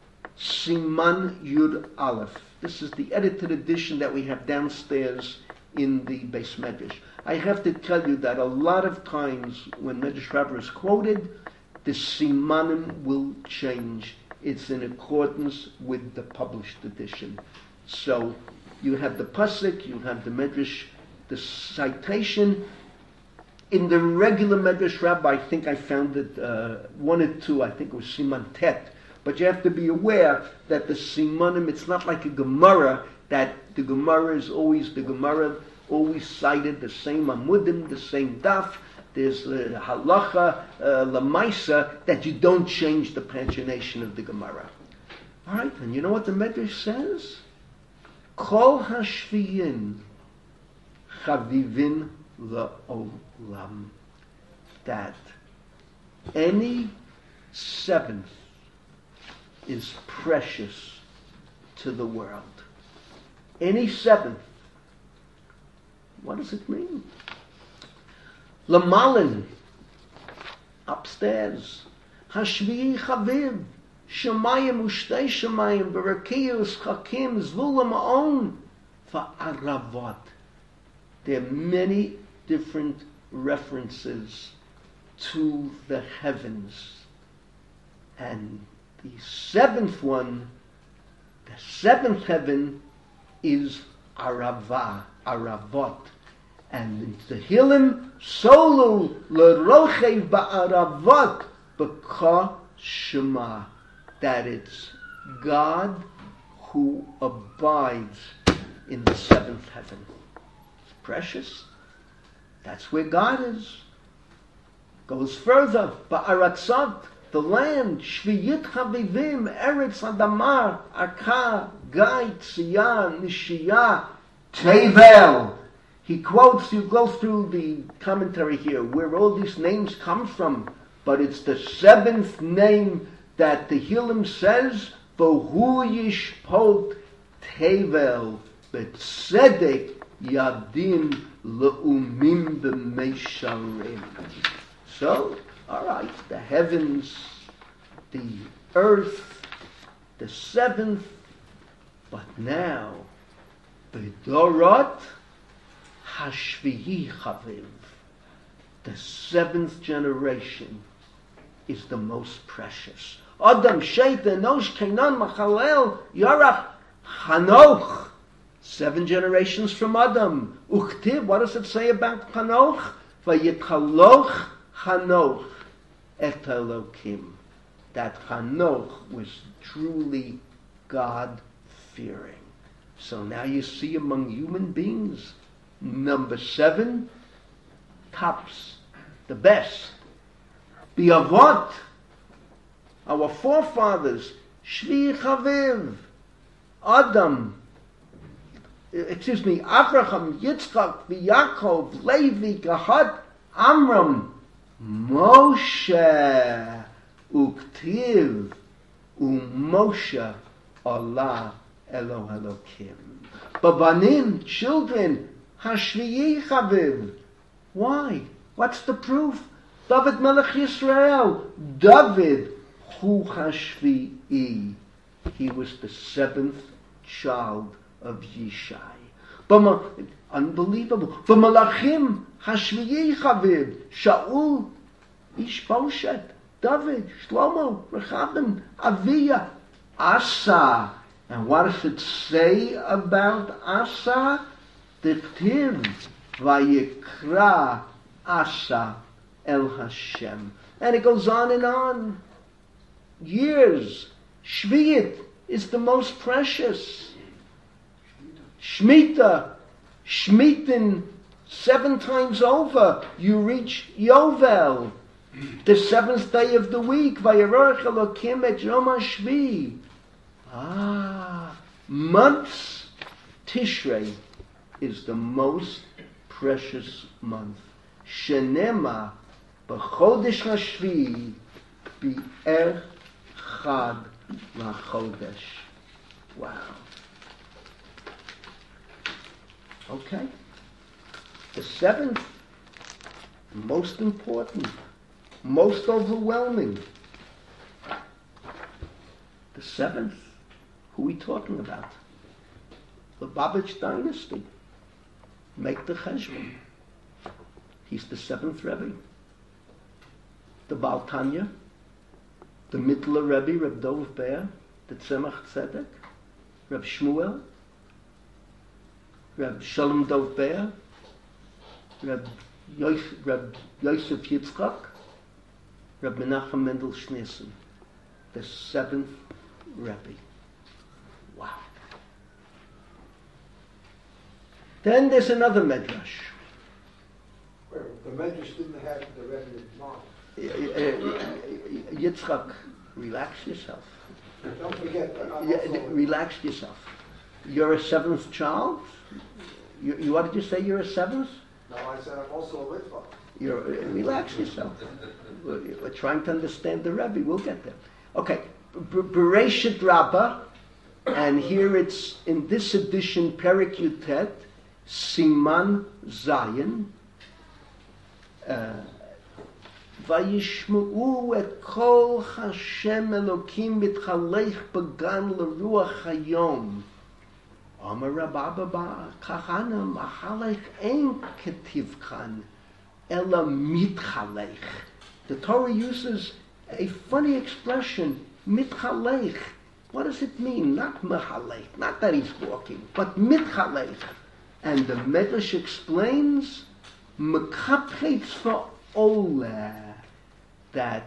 Siman Yud Aleph. This is the edited edition that we have downstairs in the Beis Medrash. I have to tell you that a lot of times when Medrash Rabbah is quoted, the Simanim will change. It's in accordance with the published edition. So you have the pasuk, you have the Medrash, the citation. In the regular Medrash Rabbah, I think I found it uh, one or two. I think it was Siman Tet. But you have to be aware that the Simanim, it's not like a Gemara, that the Gemara is always, the Gemara always cited the same Amudim, the same Daf. There's uh, Halacha, uh, Lamaisa, that you don't change the pagination of the Gemara. All right, and you know what the Medrash says? Kol hashviyin chavivin la'olam. That any seventh is precious to the world. Any seventh. What does it mean? Lamalin, upstairs. Hashviyi chaviv. Shemayim ushtei shemayim, berakiyus chakim, zvula ma'on, fa'aravot. There are many different references to the heavens. And the seventh one, the seventh heaven, is arava, aravot. And the Tehillim, solu l'rochev ba'aravot b'ka shema. That it's God who abides in the seventh heaven. It's precious. That's where God is. Goes further. Ba'aratzot, the land, shviyit chavivim, eretz adamar, arka, gai, tziyah, nishiyah, tevel. He quotes, you go through the commentary here, where all these names come from, but it's the seventh name that the Tehillim says, V'hu yishpot tevel, b'tzedek yadin le'umim b'meisharim. So, all right, the heavens, the earth, the seventh, but now, b'dorot hashvihi chaviv, the seventh generation is the most precious. Adam, Shet, Enosh, Kenan, Machalel, Yarach, Hanoch. Seven generations from Adam. Uktib, what does it say about Hanoch? Vayikaloch Hanoch et Elokim. That Hanoch was truly God-fearing. So now you see among human beings, number seven tops the best. Biavot, our forefathers, Shvi Chaviv, Adam, excuse me, Abraham, Yitzchak, Yaakov, Levi, Gahat, Amram, Moshe, Uktiv, Umoshe, Allah, Elo Elokim. Babanim, children, Hashviyi Chaviv. Why? What's the proof? David Melech Yisrael. David Hu Hashvi'i. He was the seventh child of Yishai. Bama, unbelievable. B'malachim Hashvi'i Chaviv. Shaul, Ishboshet, David, Shlomo, Rechabim, Aviyah, Asa. And what does it say about Asa? Diktiv vayikra Asa el Hashem. And it goes on and on. Years. Shviyit is the most precious. Shmita. Shmitin. Seven times over. You reach Yovel. The seventh day of the week. Vayarach Elokim et Yom HaShvi. Ah. Months. Tishrei is the most precious month. Shenema b'chodesh hashvi bi'er chad lachodesh. Wow. Okay. The seventh, most important, most overwhelming. The seventh, who are we talking about? The Lubavitch dynasty. Make the cheshbon. He's the seventh Rebbe. The Baal Tanya, the Mittler Rebbe, Reb Dov Ber, the Tzemach Tzedek, Reb Shmuel, Reb Shalom Dov Ber, Reb, Yos, Reb Yosef Yitzchak, Reb Menachem Mendel Schneerson, the seventh Rebbe. Wow. Then there's another medrash. Well, the Medrash didn't have the Rebbe in mind. Yitzchak, relax yourself. Don't forget that I'm Yeah, also... relax yourself. You're a seventh child? You, you, what did you say? You're a seventh? No, I said I'm also a Litva. You're, relax yourself. We're, we're trying to understand the Rebbe. We'll get there. Okay. Bereshit Rabbah, and here it's in this edition Perek Yutet, Siman Zayin. Vayishma'u et kol Hashem Elokim mitchalech began leruach hayom. Amar Rabba Kahana machalech ein ketivkan ela mitchalech. The Torah uses a funny expression, mitchalech. What does it mean? Not mehalech, not that he's walking, but mitchalech. And the Medrash explains, mekapretz va'olah, that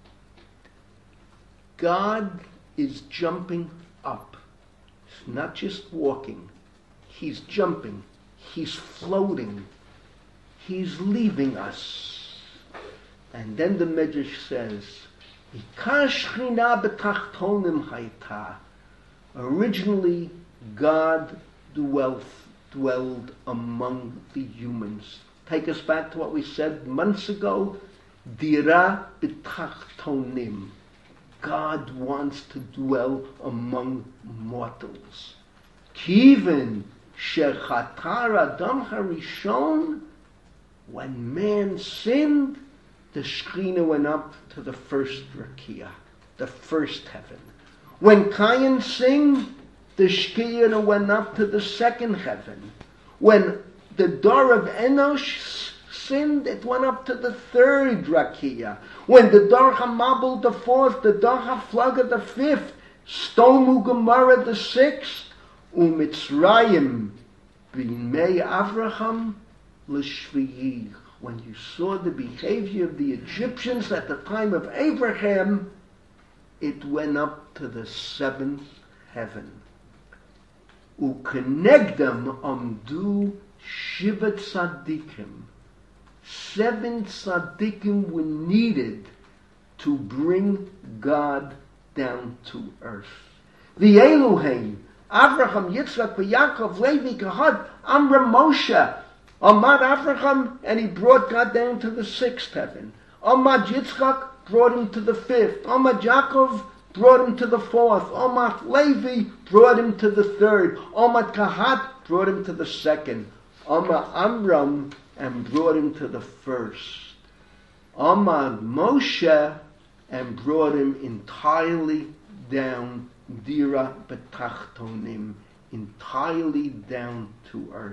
God is jumping up. It's not just walking. He's jumping. He's floating. He's leaving us. And then the Medrash says, originally, God dwelt, dwelled among the humans. Take us back to what we said months ago. Dira b'tachtonim. God wants to dwell among mortals. Kiven shechatar adam harishon. When man sinned, the Shekhinah went up to the first rakia, the first heaven. When Cain sinned, the Shekhinah went up to the second heaven. When the Dor of Enosh sinned, it went up to the third rakia. When the Dor HaMabul, the fourth, the Dor HaFlaga, the fifth, Stomu Gemara, the sixth, Umitzrayim, B'nei Avraham, L'shviyich. When you saw the behavior of the Egyptians at the time of Abraham, it went up to the seventh heaven. U'kenegdam amdu shivat tzaddikim. Seven tzaddikim were needed to bring God down to earth. The Elohim, Avraham, Yitzchak, Yaakov, Levi, Gehad, Amram, Moshe, Amad Avraham, and he brought God down to the sixth heaven. Amad Yitzchak brought him to the fifth. Amad Yaakov brought him to the fourth. Amad Levi brought him to the third. Amad Kahat brought him to the second. Amad Amram and brought him to the first. Amad Moshe and brought him entirely down, Dira B'tachtonim, entirely down to earth.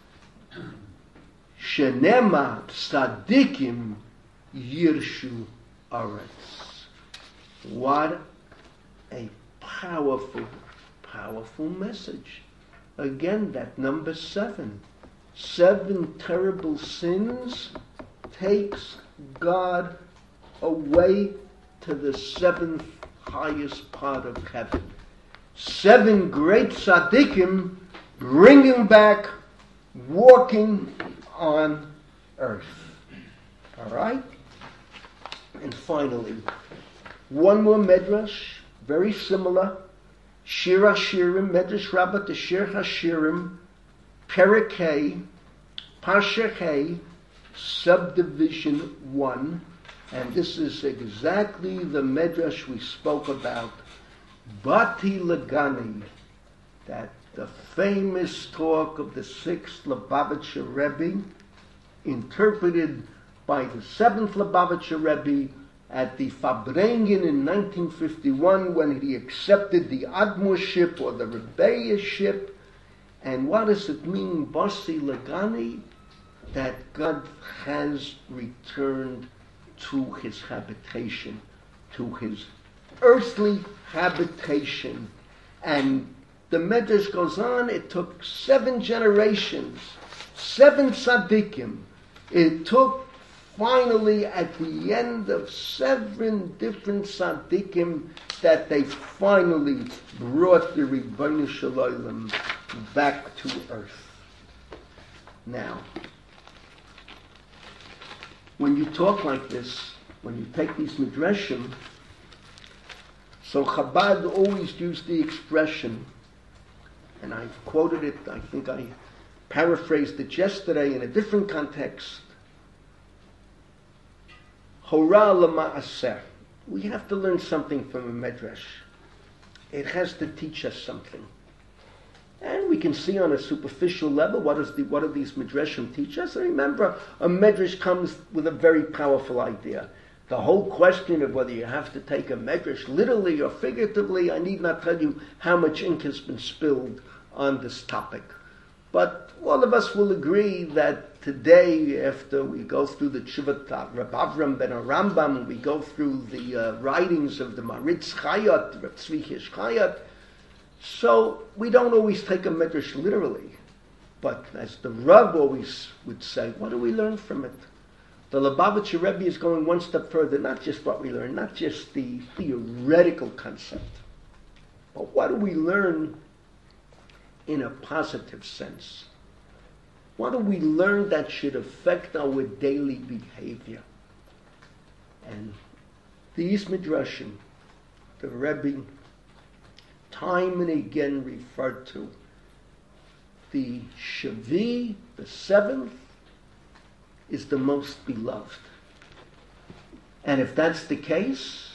Shenema tzadikim yirshu aretz. What a powerful, powerful message. Again, that number seven. Seven terrible sins takes God away to the seventh highest part of heaven. Seven great tzaddikim bring him back walking on earth. All right? And finally, one more medrash, very similar. Shir HaShirim, Medrash Rabbah to Shir HaShirim, Perek Hey, Parsha Hey, subdivision one. And this is exactly the medrash we spoke about. Bati Lagani, that the famous talk of the sixth Lubavitcher Rebbe, interpreted by the seventh Lubavitcher Rebbe at the Farbrengen in nineteen fifty-one when he accepted the Admorship or the Rebbeiship. And what does it mean, Basi Lagani? That God has returned to his habitation, to his earthly habitation. And the Medrash goes on, it took seven generations, seven tzaddikim. It took finally at the end of seven different tzaddikim that they finally brought the Ribono Shel Olam back to earth. Now, when you talk like this, when you take these midrashim, so Chabad always used the expression, and I quoted it, I think I paraphrased it yesterday in a different context, Hora l'ma'aseh. We have to learn something from a medrash. It has to teach us something. And we can see on a superficial level, what, is the, what do these midrashim teach us? And remember, a medrash comes with a very powerful idea. The whole question of whether you have to take a medrash literally or figuratively, I need not tell you how much ink has been spilled on this topic. But all of us will agree that today, after we go through the Tshuvat Reb Avram ben Rambam, we go through the uh, writings of the Maritz Chayot, Reb Tzvi Hirsch Chayot, so we don't always take a midrash literally. But as the Rav always would say, what do we learn from it? The Lubavitcher Rebbe is going one step further, not just what we learn, not just the theoretical concept, but what do we learn in a positive sense? What do we learn that should affect our daily behavior? And these midrashim, the Rebbe time and again referred to. The Shavi, the seventh, is the most beloved. And if that's the case,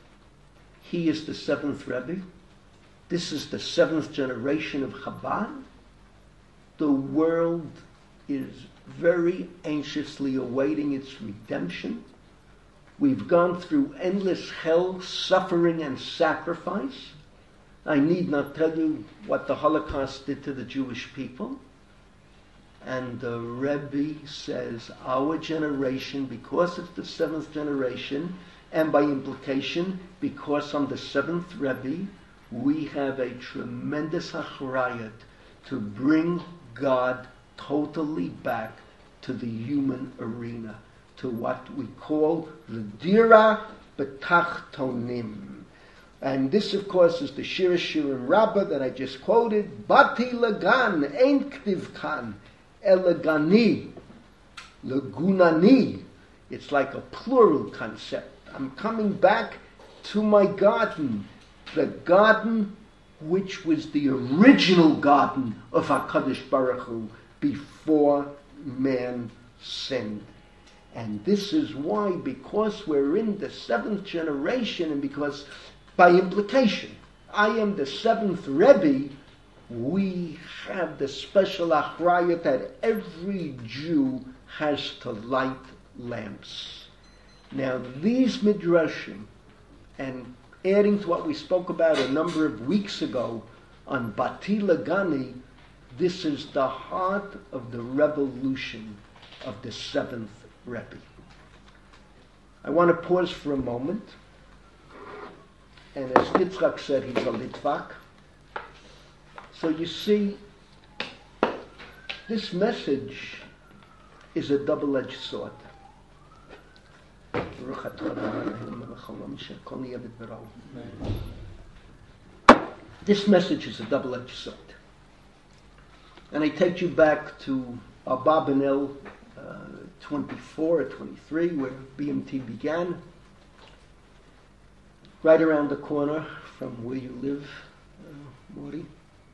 he is the seventh Rebbe. This is the seventh generation of Chabad. The world is very anxiously awaiting its redemption. We've gone through endless hell, suffering, and sacrifice. I need not tell you what the Holocaust did to the Jewish people. And the Rebbe says, our generation, because it's the seventh generation, and by implication, because I'm the seventh Rebbe, we have a tremendous achrayut to bring God totally back to the human arena, to what we call the Dira B'tachtonim. And this, of course, is the Shir Shirim Rabbah that I just quoted. Bati lagan, ein ktiv kan, elegani, lagunani. It's like a plural concept. I'm coming back to my garden, the garden which was the original garden of HaKadosh Baruch Hu before man sinned. And this is why, because we're in the seventh generation, and because by implication, I am the seventh Rebbe, we have the special achrayut that every Jew has to light lamps. Now, these midrashim, and adding to what we spoke about a number of weeks ago on Bati Lagani, this is the heart of the revolution of the seventh Rebbe. I want to pause for a moment. And as Yitzchak said, he's a Litvak. So you see, this message is a double-edged sword. This message is a double-edged sword. And I take you back to Abba Benel uh, twenty-four or twenty-three, where B M T began. Right around the corner from where you live, uh, Mori.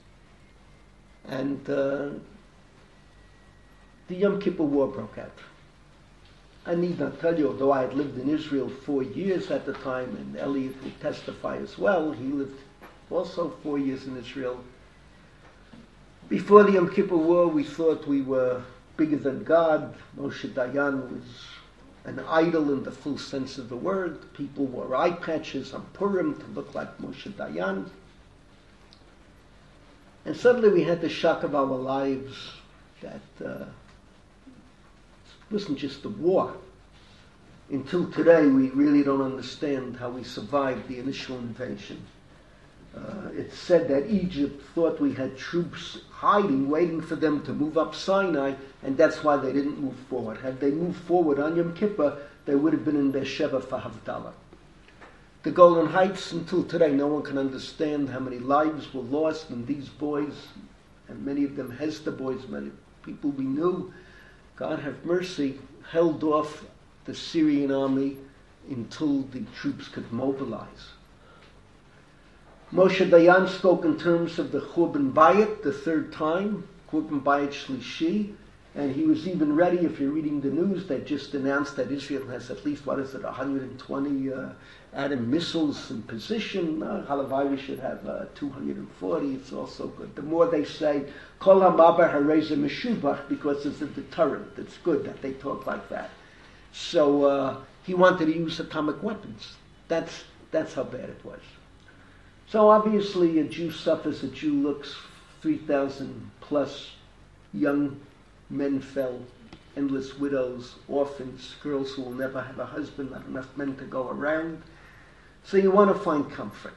And uh, the Yom Kippur War broke out. I need not tell you, although I had lived in Israel four years at the time, and Elliot will testify as well, he lived also four years in Israel. Before the Yom Kippur War, we thought we were bigger than God. Moshe Dayan was an idol in the full sense of the word. People wore eye patches on Purim to look like Moshe Dayan. And suddenly we had the shock of our lives that uh, it wasn't just the war. Until today, we really don't understand how we survived the initial invasion. Uh, it's said that Egypt thought we had troops hiding, waiting for them to move up Sinai, and that's why they didn't move forward. Had they moved forward on Yom Kippur, they would have been in Beersheba for Havdalah. The Golan Heights, until today, no one can understand how many lives were lost, and these boys, and many of them Hester boys, many people we knew, God have mercy, held off the Syrian army until the troops could mobilize. Moshe Dayan spoke in terms of the Churban Bayit, the third time, Churban Bayit Shlishi, and he was even ready, if you're reading the news, they just announced that Israel has at least, what is it, one hundred twenty uh, Atom missiles in position. Uh, Halavai should have uh, two hundred forty, it's also good. The more they say, Kol HaMabar HaReza Meshubach, because it's a deterrent, it's good that they talk like that. So uh, he wanted to use atomic weapons. That's, that's how bad it was. So obviously a Jew suffers, a Jew looks three thousand plus young men fell, endless widows, orphans, girls who will never have a husband, not enough men to go around. So you want to find comfort.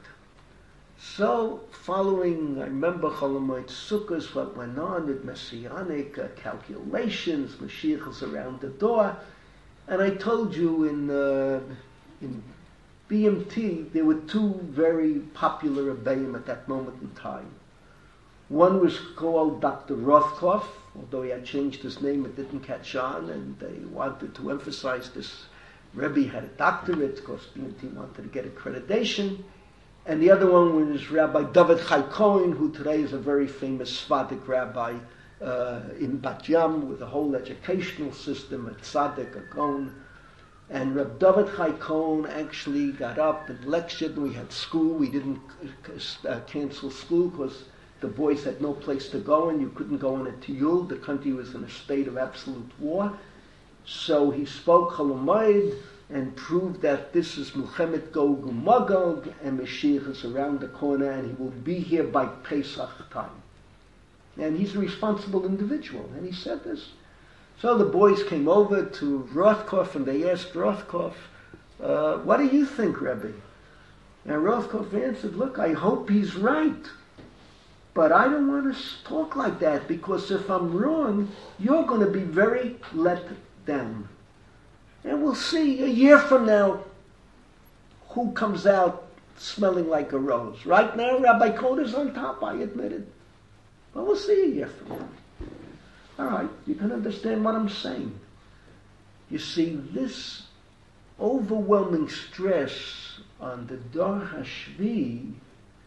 So, following, I remember Cholamoid Sukkos, what went on with messianic uh, calculations, Mashiach is around the door, and I told you in uh, in B M T there were two very popular Rebbeim at that moment in time. One was called Doctor Rothkopf, although he had changed his name, it didn't catch on, and they wanted to emphasize this. Rebbe had a doctorate, because B M T wanted to get accreditation. And the other one was Rabbi David Chai Cohen, who today is a very famous Sephardic rabbi uh, in Bat Yam, with a whole educational system, a tzaddik, a Gaon. And Rabbi David Chai Cohen actually got up and lectured. We had school. We didn't uh, cancel school because the boys had no place to go, and you couldn't go in a tiyul. The country was in a state of absolute war. So he spoke Cholamoid and proved that this is Milchemet Gog uMagog, and Mashiach is around the corner, and he will be here by Pesach time. And he's a responsible individual, and he said this. So the boys came over to Rothkopf, and they asked Rothkopf, uh, what do you think, Rebbe? And Rothkopf answered, look, I hope he's right. But I don't want to talk like that, because if I'm wrong, you're going to be very let down. And we'll see a year from now who comes out smelling like a rose. Right now, Rabbi Cohen is on top, I admit it. But we'll see a year from now. All right, you can understand what I'm saying. You see, this overwhelming stress on the Dor HaShvi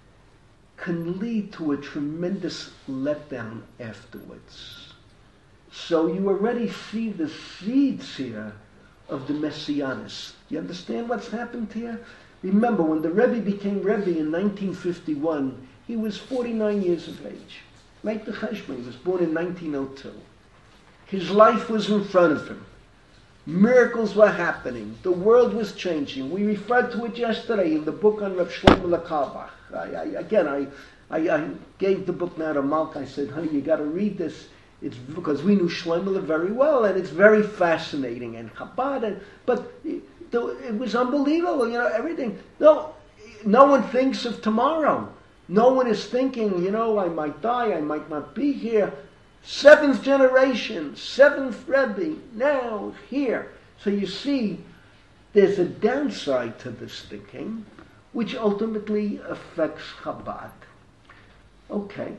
can lead to a tremendous letdown afterwards. So you already see the seeds here of the Messianists. You understand what's happened here? Remember, when the Rebbe became Rebbe in nineteen fifty-one, he was forty-nine years of age. Make the cheshbon, he was born in nineteen oh two. His life was in front of him. Miracles were happening. The world was changing. We referred to it yesterday in the book on Rav Shlomo Carlebach. I, I, again, I, I, I gave the book now to Malk. I said, honey, you got to read this. It's because we knew Shlomo very well, and it's very fascinating. And Chabad, and, but it, it was unbelievable. You know, everything. No, no one thinks of tomorrow. No one is thinking, you know, I might die, I might not be here. Seventh generation, seventh Rebbe, now, here. So you see, there's a downside to this thinking, which ultimately affects Chabad. Okay.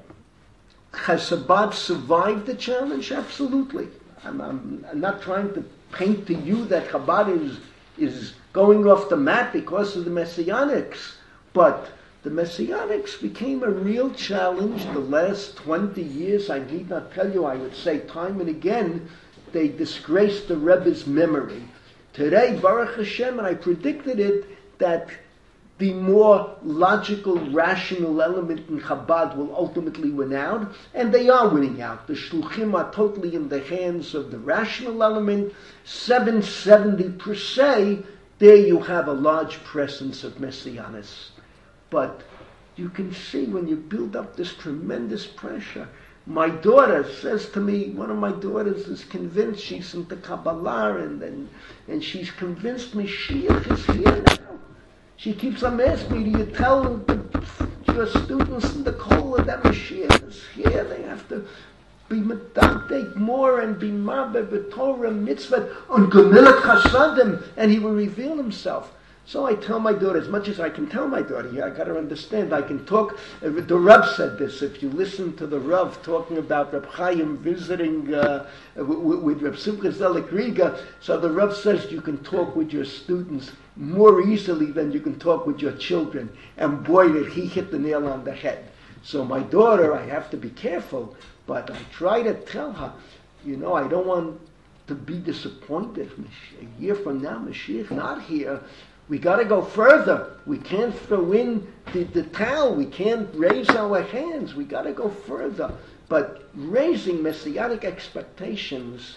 Has Chabad survived the challenge? Absolutely. I'm, I'm, I'm not trying to paint to you that Chabad is, is going off the map because of the Messianics, but the Messianics became a real challenge the last twenty years. I need not tell you, I would say time and again, they disgraced the Rebbe's memory. Today, Baruch Hashem, and I predicted it, that the more logical, rational element in Chabad will ultimately win out, and they are winning out. The Shluchim are totally in the hands of the rational element. seven seventy per se, there you have a large presence of Messianists. But you can see when you build up this tremendous pressure. My daughter says to me, one of my daughters is convinced, she's into Kabbalah, and, and, and she's convinced Mashiach is here now. She keeps on asking me, do you tell the, your students in the Kola that Mashiach is here? They have to be medakdek more and be mabe b'Torah mitzvah on gemilat chasadim, and he will reveal himself. So I tell my daughter, as much as I can tell my daughter, yeah, I got to understand, I can talk, uh, the Rav said this, if you listen to the Rav talking about Reb Chaim visiting uh, w- with Reb Simcha Zelik Riga, so the Rav says you can talk with your students more easily than you can talk with your children. And boy, did he hit the nail on the head. So my daughter, I have to be careful, but I try to tell her, you know, I don't want to be disappointed. A year from now, Mashiach not here. We got to go further. We can't throw in the, the towel. We can't raise our hands. We got to go further. But raising messianic expectations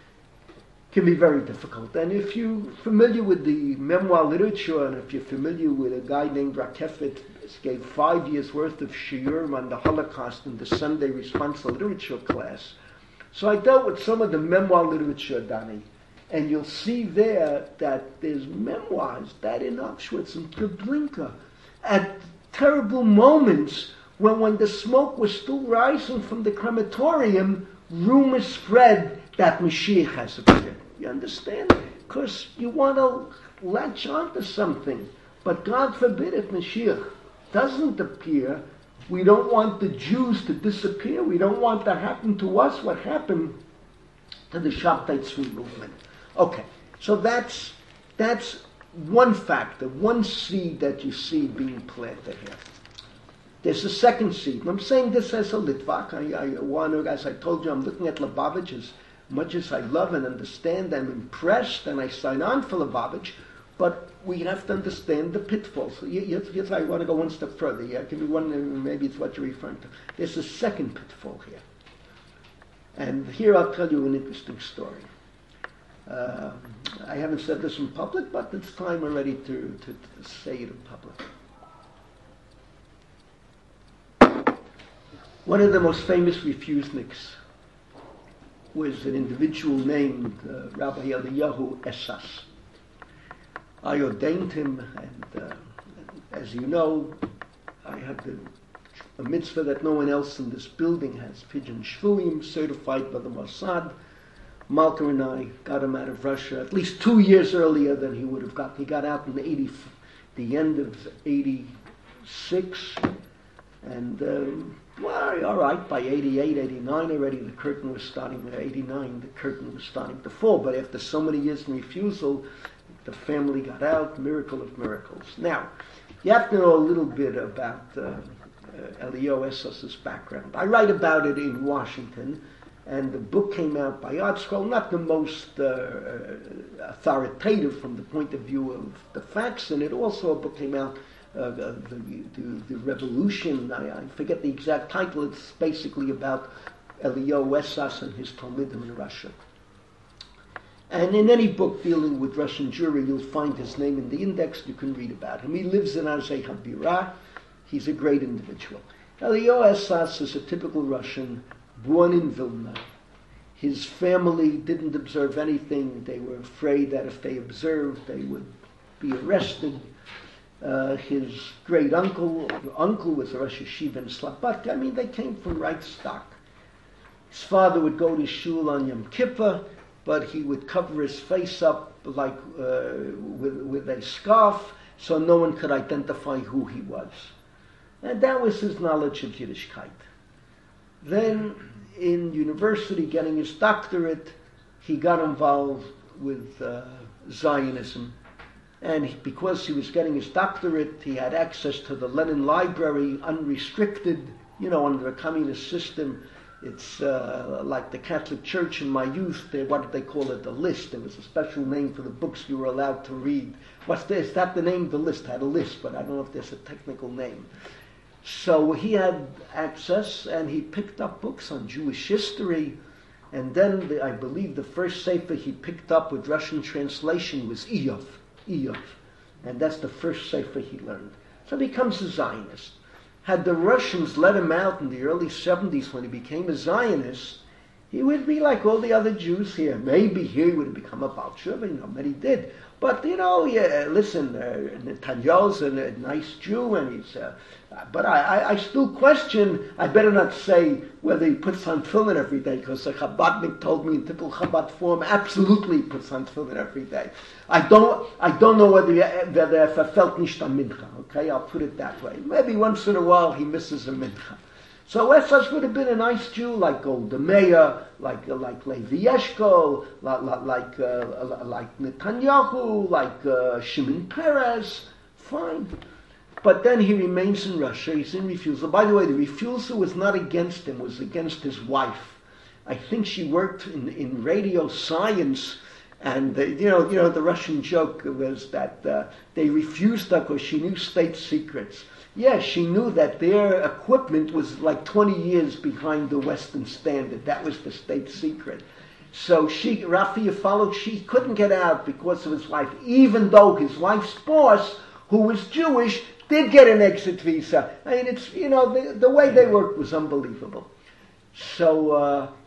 can be very difficult. And if you're familiar with the memoir literature, and if you're familiar with a guy named Rakefet, gave five years worth of shiurim on the Holocaust in the Sunday responsive literature class, So I dealt with some of the memoir literature, Danny, and you'll see there that there's memoirs that in Auschwitz and Treblinka, at terrible moments when, when the smoke was still rising from the crematorium, rumors spread that Mashiach has appeared. You understand? Because you want to latch on to something. But God forbid if Mashiach doesn't appear, we don't want the Jews to disappear. We don't want to happen to us what happened to the Shabtai Tzvi movement. Okay, so that's that's one factor, one seed that you see being planted here. There's a second seed. I'm saying this as a Litvak. I, I want to, as I told you, I'm looking at Lubavitch as much as I love and understand. I'm impressed, and I sign on for Lubavitch. But we have to understand the pitfalls. Yes, yes, I want to go one step further. Yeah, give me one. Maybe it's what you're referring to. There's a second pitfall here, and here I'll tell you an interesting story. Uh, I haven't said this in public, but it's time already to, to, to say it in public. One of the most famous refuseniks was an individual named uh, Rabbi Eliyahu Esas. I ordained him, and uh, as you know, I have the, a mitzvah that no one else in this building has, Pidyon Shvuim, certified by the Mossad. Malka and I got him out of Russia at least two years earlier than he would have gotten. He got out in the, eighty, the end of eighty-six, and um, well, all right, by eighty-eight, eighty-nine already, the curtain was starting, eighty-nine, the curtain was starting to fall. But after so many years in refusal, the family got out, miracle of miracles. Now, you have to know a little bit about uh, uh, Eliyahu Esas's background. I write about it in Washington, and the book came out by ArtScroll, not the most uh, authoritative from the point of view of the facts, and it also a book came out, uh, the, the, the Revolution, I, I forget the exact title, it's basically about Eliyahu Esas and his Talmidim in Russia. And in any book dealing with Russian Jewry, you'll find his name in the index. You can read about him. He lives in Arzei Habira. He's a great individual. Eliyahu Esas is a typical Russian, born in Vilna. His family didn't observe anything. They were afraid that if they observed, they would be arrested. Uh, his great uncle, uncle was a Rosh Yeshiva in Slobodka. I mean, they came from right stock. His father would go to shul on Yom Kippur, but he would cover his face up like uh, with, with a scarf so no one could identify who he was. And that was his knowledge of Yiddishkeit. Then in university, getting his doctorate, he got involved with uh, Zionism. And he, because he was getting his doctorate, he had access to the Lenin Library, unrestricted, you know, under a communist system. It's uh, like the Catholic Church in my youth. They, what did they call it? The list. There was a special name for the books you were allowed to read. What's this? Is that the name? The list had a list, but I don't know if there's a technical name. So he had access, and he picked up books on Jewish history. And then the, I believe the first sefer he picked up with Russian translation was Iyov. Iyov. And that's the first sefer he learned. So he becomes a Zionist. Had the Russians let him out in the early seventies when he became a Zionist, he would be like all the other Jews here. Maybe here he would have become a Baal Tshuva, you know, but he did. But, you know, yeah, listen, uh, Netanyahu's a, a nice Jew, and he's... Uh, but I, I, I still question, I better not say whether he puts on tefillin every day, because the Chabadnik told me in typical Chabad form, absolutely he puts on tefillin every day. I don't I don't know whether, whether if I felt nicht am Mincha, okay? I'll put it that way. Maybe once in a while he misses a Mincha. So Esas would have been a nice Jew, like Golda Meir, like like Levi Eshkol, like like, uh, like Netanyahu, like uh, Shimon Peres. Fine. But then he remains in Russia. He's in refusal. By the way, the refusal was not against him, it was against his wife. I think she worked in, in radio science, and uh, you know, you know, the Russian joke was that uh, they refused her because she knew state secrets. Yeah, she knew that their equipment was like twenty years behind the Western standard. That was the state secret. So she, Rafi followed, she couldn't get out because of his wife, even though his wife's boss, who was Jewish, did get an exit visa. I mean, it's, you know, the, the way they worked was unbelievable. So uh,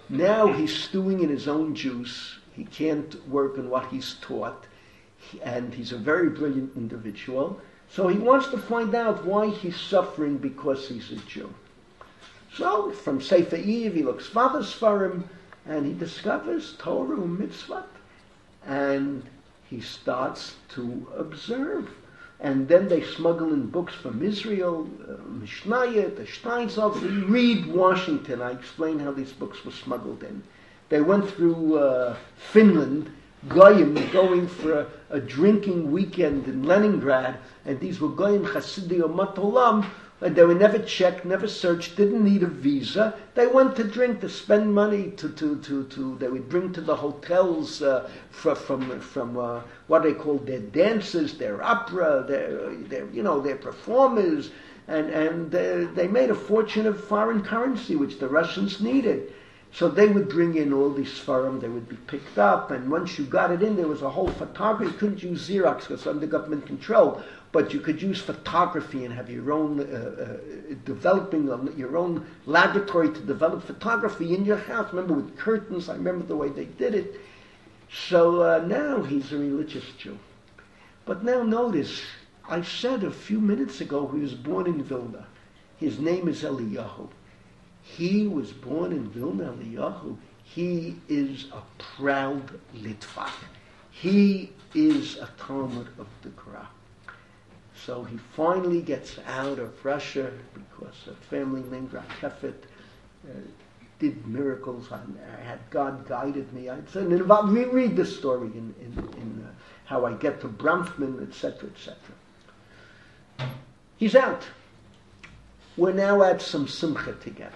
Now he's stewing in his own juice. He can't work on what he's taught. And he's a very brilliant individual. So he wants to find out why he's suffering because he's a Jew. So from Sefer Eve, he looks fathers for him, and he discovers Torah and Mitzvot. And he starts to observe. And then they smuggle in books from Israel, uh, Mishnayot, the Steinsaltz. You read Washington. I explain how these books were smuggled in. They went through uh, Finland, Goyim, going for a, a drinking weekend in Leningrad, and these were Goyim Chassidim Umat Olam, and they were never checked, never searched, didn't need a visa. They went to drink, to spend money, to to to, to they would bring to the hotels uh, from from, from uh, what they called their dances, their opera, their, their you know their performers, and and they, they made a fortune of foreign currency, which the Russians needed. So they would bring in all these Sfarim, they would be picked up, and once you got it in, there was a whole photography. You couldn't use Xerox because it's under government control, but you could use photography and have your own, uh, uh, developing your own laboratory to develop photography in your house. Remember with curtains, I remember the way they did it. So uh, now he's a religious Jew. But now notice, I said a few minutes ago he was born in Vilna. His name is Eliyahu. He was born in Vilna, Eliyahu. He is a proud Litvak. He is a Talmud of the Gra. So he finally gets out of Russia because a family named Rakefet uh, did miracles. I, I had God guided me. I'd say, reread the story in, in, in uh, how I get to Bronfman, et cetera, et cetera. He's out. We're now at some simcha together.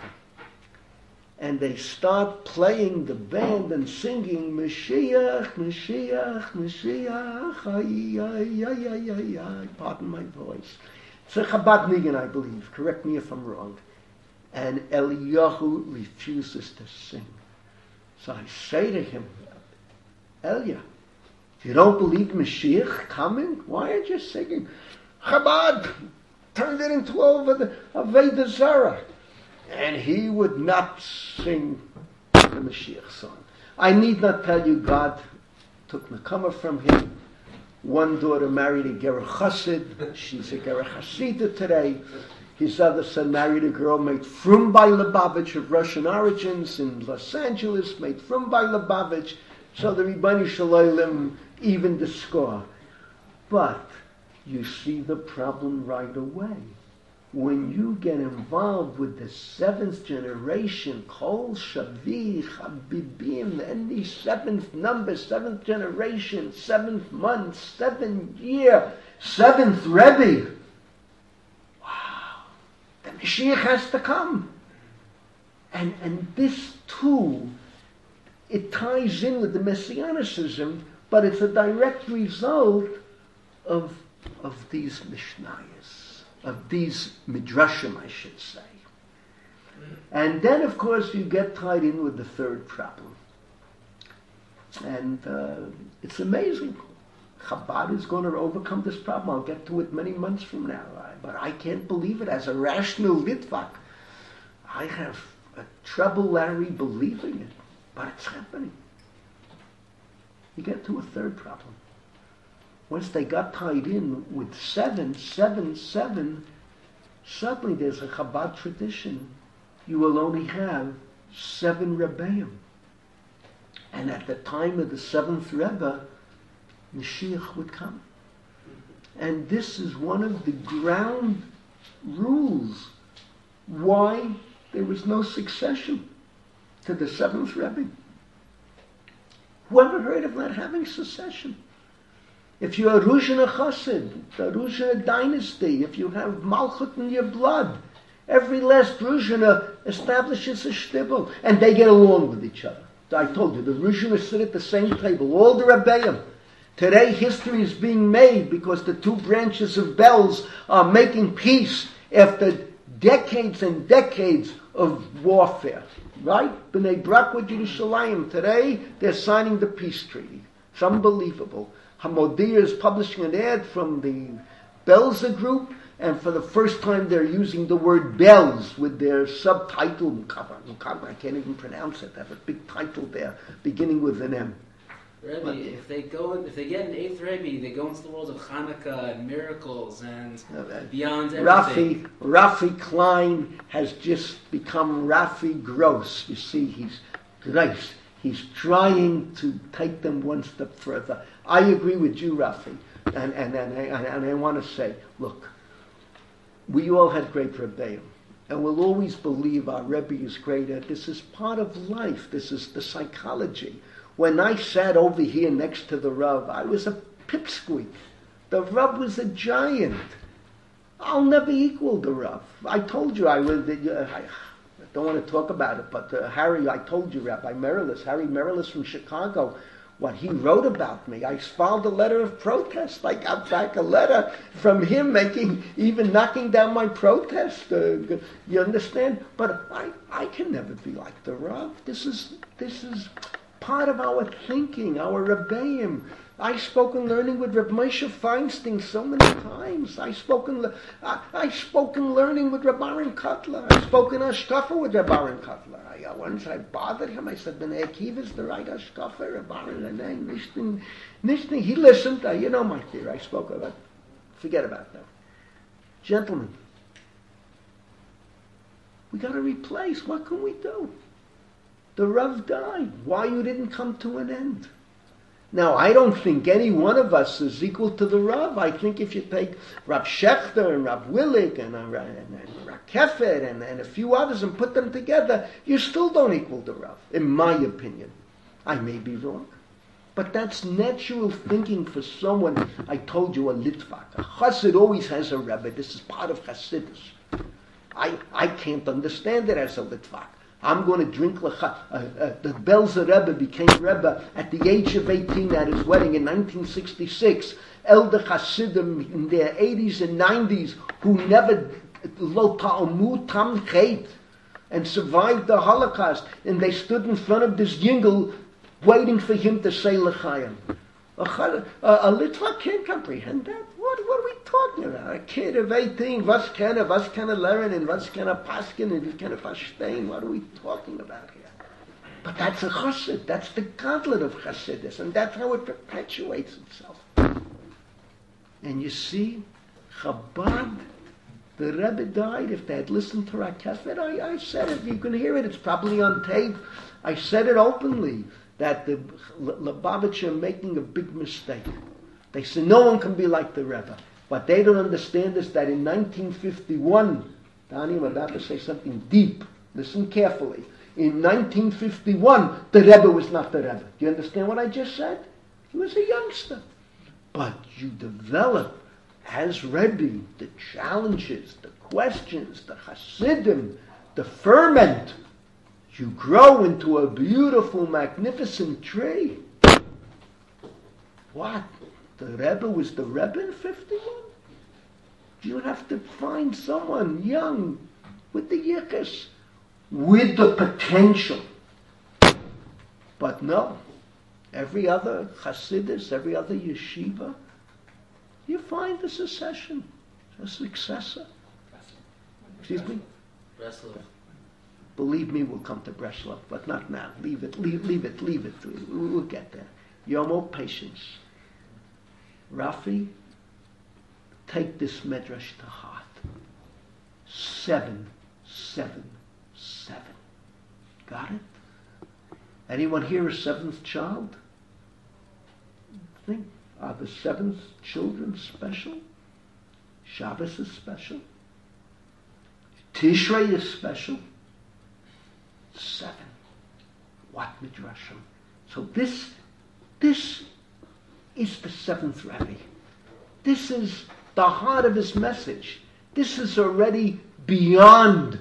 And they start playing the band and singing Mashiach, Mashiach, Mashiach, ay, ay, ay, ay, ay, ay. Pardon my voice. It's a Chabad Nigan, I believe. Correct me if I'm wrong. And Eliyahu refuses to sing. So I say to him, Elia, you don't believe Mashiach coming? Why aren't you singing? Chabad turned it into over the Aveda Zara. And he would not sing the Mashiach song. I need not tell you, God took Nekama from him. One daughter married a Ger Chassid. She's a Ger Chassida today. His other son married a girl made Frumbai Lubavitch of Russian origins in Los Angeles, made Frumbai Lubavitch. So the Ribbani Shalom even the score. But you see the problem right away. When you get involved with the seventh generation, Kol Shavi, Habibim, and the seventh number, seventh generation, seventh month, seventh year, seventh Rebbe, wow, the Mashiach has to come. And, and this too, it ties in with the Messianicism, but it's a direct result of, of these Mishnayos. Of these midrashim, I should say. And then, of course, you get tied in with the third problem. And uh, it's amazing. Chabad is going to overcome this problem. I'll get to it many months from now. But I can't believe it as a rational Litvak. I have a trouble, Larry, believing it. But it's happening. You get to a third problem. Once they got tied in with seven, seven, seven, suddenly there's a Chabad tradition. You will only have seven Rebbeim. And at the time of the seventh Rebbe, Mashiach would come. And this is one of the ground rules why there was no succession to the seventh Rebbe. Who ever heard of not having succession? If you're a Ruzhina Chassid, the Ruzhina dynasty, if you have Malchut in your blood, every last Ruzhina establishes a shtibel, and they get along with each other. I told you, the Ruzhina sit at the same table, all the Rebbeim. Today, history is being made because the two branches of Bells are making peace after decades and decades of warfare. Right? B'nai Brak with Yerushalayim. Today, they're signing the peace treaty. It's unbelievable. Hamodia is publishing an ad from the Belzer group and for the first time they're using the word bells with their subtitle. I can't even pronounce it. They have a big title there, beginning with an M. Rebbe, But- if they go, if they get an eighth Rebbe, they go into the world of Hanukkah and miracles and beyond everything. Rafi, Rafi Klein has just become Rafi Gross. You see, he's Gross. He's trying to take them one step further. I agree with you, Rafi. And, and, and, and, and I want to say, look, we all had great Rebbeim. And we'll always believe our Rebbe is greater. This is part of life. This is the psychology. When I sat over here next to the Rav, I was a pipsqueak. The Rav was a giant. I'll never equal the Rav. I told you I was. Uh, I don't want to talk about it, but uh, Harry, I told you, Rabbi Merilis, Harry Merilis from Chicago, what he wrote about me. I filed a letter of protest. I got back a letter from him making, even knocking down my protest. Uh, you understand? But I, I can never be like the Rav. This is, this is part of our thinking, our Rebbeim. I spoken learning with Reb Moshe Feinstein so many times. I spoken, I, I spoken learning with Reb Aaron Kotler. I spoken Ashkafa with Reb Aaron Kotler. I, uh, once I bothered him. I said, "Bnei Akiva is the right Ashkafa, Reb Aaron." And then Nishtin, Nishtin, he listened. Uh, you know my theory. I spoke about. Forget about that, gentlemen. We got to replace. What can we do? The Rav died. Why you didn't come to an end? Now, I don't think any one of us is equal to the Rav. I think if you take Rav Shechter and Rav Willig and, and, and Rav Kefed and, and a few others and put them together, you still don't equal the Rav, in my opinion. I may be wrong. But that's natural thinking for someone. I told you, a Litvak. A Chassid always has a Rebbe. This is part of Chassidus. I, I can't understand it as a Litvak. I'm going to drink lecha. Uh, uh, the Belzer Rebbe became Rebbe at the age of eighteen at his wedding in nineteen sixty-six. Elder Hasidim in their eighties and nineties who never lo ta'amu tam chet and survived the Holocaust, and they stood in front of this Yingel waiting for him to say L'chaim. A, a, a Litva can't comprehend that. What, what are we talking about? A kid of eighteen, was can of, was can of learn, and was can of paskin, and was can of verstehen. What are we talking about here? But that's a chassid. That's the gauntlet of chassidus, and that's how it perpetuates itself. And you see, Chabad, the Rebbe died. If they had listened to Rakefet, I, I said it. You can hear it. It's probably on tape. I said it openly, that the Lubavitcher are making a big mistake. They say no one can be like the Rebbe. What they don't understand is that in nineteen fifty-one, Donnie, I'm about to say something deep. Listen carefully. In nineteen fifty-one, the Rebbe was not the Rebbe. Do you understand what I just said? He was a youngster. But you develop, as Rebbe, the challenges, the questions, the Hasidim, the ferment. You grow into a beautiful, magnificent tree. What? The Rebbe was the Rebbe in fifty-one? You have to find someone young with the yichus, with the potential. But no, every other Hasidus, every other yeshiva, you find a succession, a successor. Excuse me? Breslov. Believe me, we'll come to Breslov, but not now. Leave it, leave, leave it, leave it. We'll get there. Yomo, patience. Rafi, take this medrash to heart. Seven, seven, seven. Got it? Anyone here a seventh child? Think, are the seventh children special? Shabbos is special. Tishrei is special. Seven. What midrashim? So this, this is the seventh Rebbe. This is the heart of his message. This is already beyond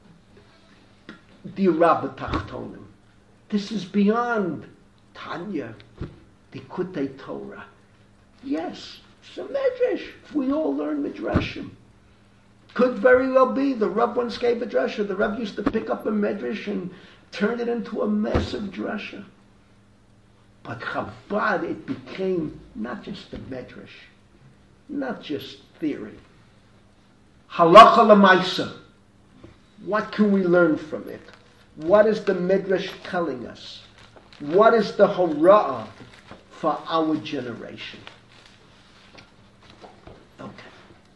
the Rabbi Tachtonim. This is beyond Tanya, the Kutei Torah. Yes, it's a medrash. We all learn midrashim. Could very well be the Rav once gave a drasha. The Rav used to pick up a medrash and turn it into a massive drasha. But Chabad, it became not just a medrash, not just theory. Halacha l'maisa. What can we learn from it? What is the Midrash telling us? What is the hora'ah for our generation? Okay.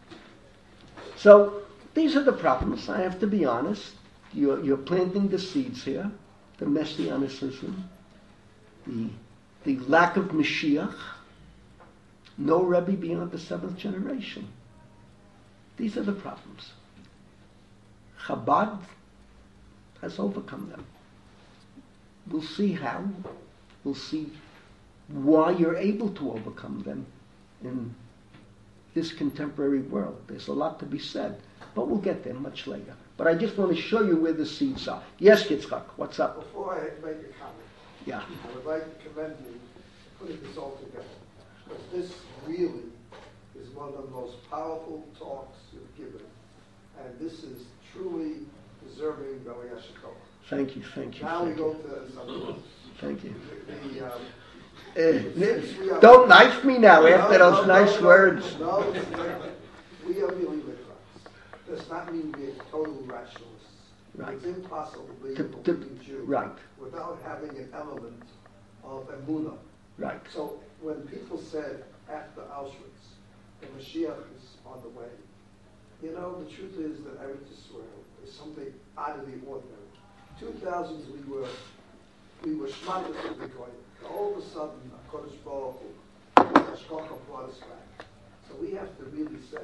So, these are the problems. I have to be honest. You're, you're planting the seeds here. The messianicism, the, the lack of Mashiach, no Rebbe beyond the seventh generation. These are the problems. Chabad has overcome them. We'll see how. We'll see why you're able to overcome them in this contemporary world. There's a lot to be said, but we'll get there much later. But I just want to show you where the seeds are. Yes, Yitzchak, what's up? Before I make a comment, yeah. I would like to commend you for putting this all together. Because this really is one of the most powerful talks you've given. And this is truly deserving of a Yashikov. Thank you, thank you. Now thank we go you. to something else. Thank you. The, um, Uh, don't knife me now no, after no, those no, nice no, words. No, it's not. We are really liberals. Does not mean we're total rationalists. Right. It's impossible to be To- a to- believing Jew right. without having an element of emunah. Right. So when people said after Auschwitz, the Mashiach is on the way, you know, the truth is that Eretz Yisrael is something out of the ordinary. Two thousands we were we were shmatas of the Goyim. All of a sudden, HaKadosh Baruch Hu, Hashgacha brought us back. So we have to really say,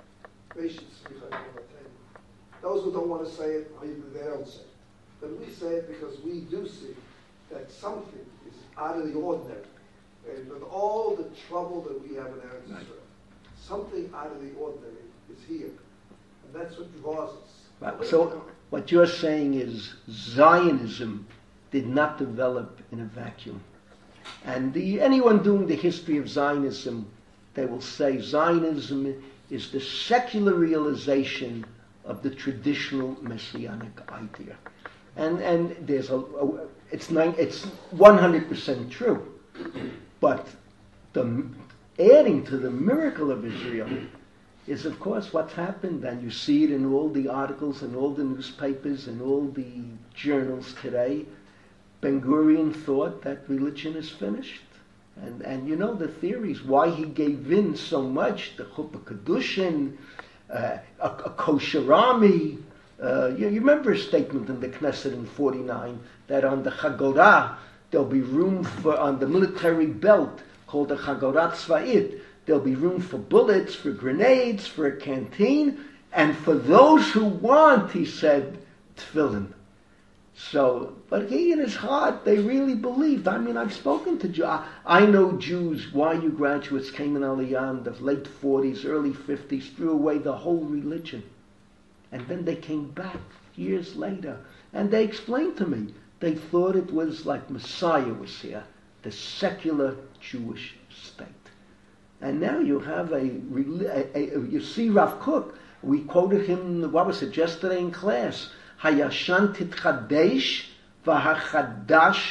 those who don't want to say it, maybe they don't say it. But we say it because we do see that something is out of the ordinary. And with all the trouble that we have in Eretz Yisrael, something out of the ordinary is here. And that's what draws us. Right. So what you're saying is Zionism did not develop in a vacuum. And the, anyone doing the history of Zionism, they will say Zionism is the secular realization of the traditional messianic idea. And and there's a, a it's nine, it's one hundred percent true. But the adding to the miracle of Israel is, of course, what's happened, and you see it in all the articles and all the newspapers and all the journals today. Ben-Gurion thought that religion is finished. And and you know the theories, why he gave in so much, the Chuppah Kedushin, uh, a, a kosher army. Uh, you, you remember a statement in the Knesset in forty-nine that on the Chagorah there'll be room for, on the military belt called the Chagorah Tzva'it, there'll be room for bullets, for grenades, for a canteen, and for those who want, he said, tefillin. So, but he in his heart, they really believed. I mean, I've spoken to Jews. I know Jews, Y U graduates came in Aliyah in the late forties, early fifties, threw away the whole religion. And then they came back years later, and they explained to me, they thought it was like Messiah was here, the secular Jewish state. And now you have a, a, a you see Rav Kook, we quoted him, what was it, yesterday in class, Hayashan titchadesh, v'hachadash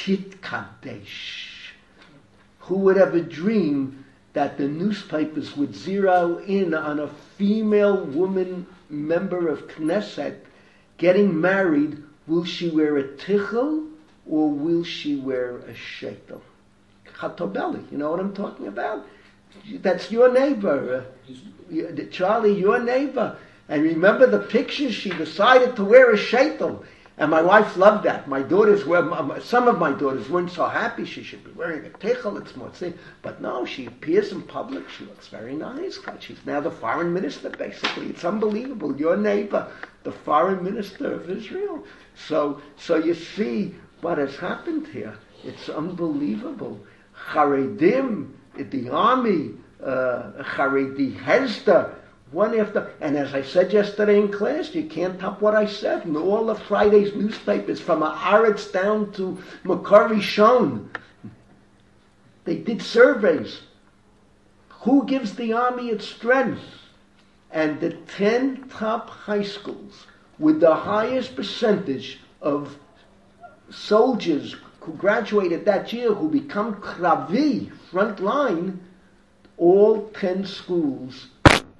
titkadesh. Who would ever dream that the newspapers would zero in on a female woman member of Knesset getting married? Will she wear a tichel or will she wear a sheitel? Chatobeli, you know what I'm talking about? That's your neighbor, uh, Charlie, your neighbor. And remember the pictures, she decided to wear a sheitel. And my wife loved that. My daughters were, some of my daughters weren't so happy she should be wearing a tichel, it's more thing. But no, she appears in public, she looks very nice. She's now the foreign minister, basically. It's unbelievable. Your neighbor, the foreign minister of Israel. So, so you see what has happened here. It's unbelievable. Charedim, the army, uh, Charedi Hezda, one after, and as I said yesterday in class, you can't top what I said in all of Friday's newspapers, from Haaretz down to Makar Rishon. They did surveys. Who gives the army its strength? And the ten top high schools with the highest percentage of soldiers who graduated that year, who become kravi, front line, all ten schools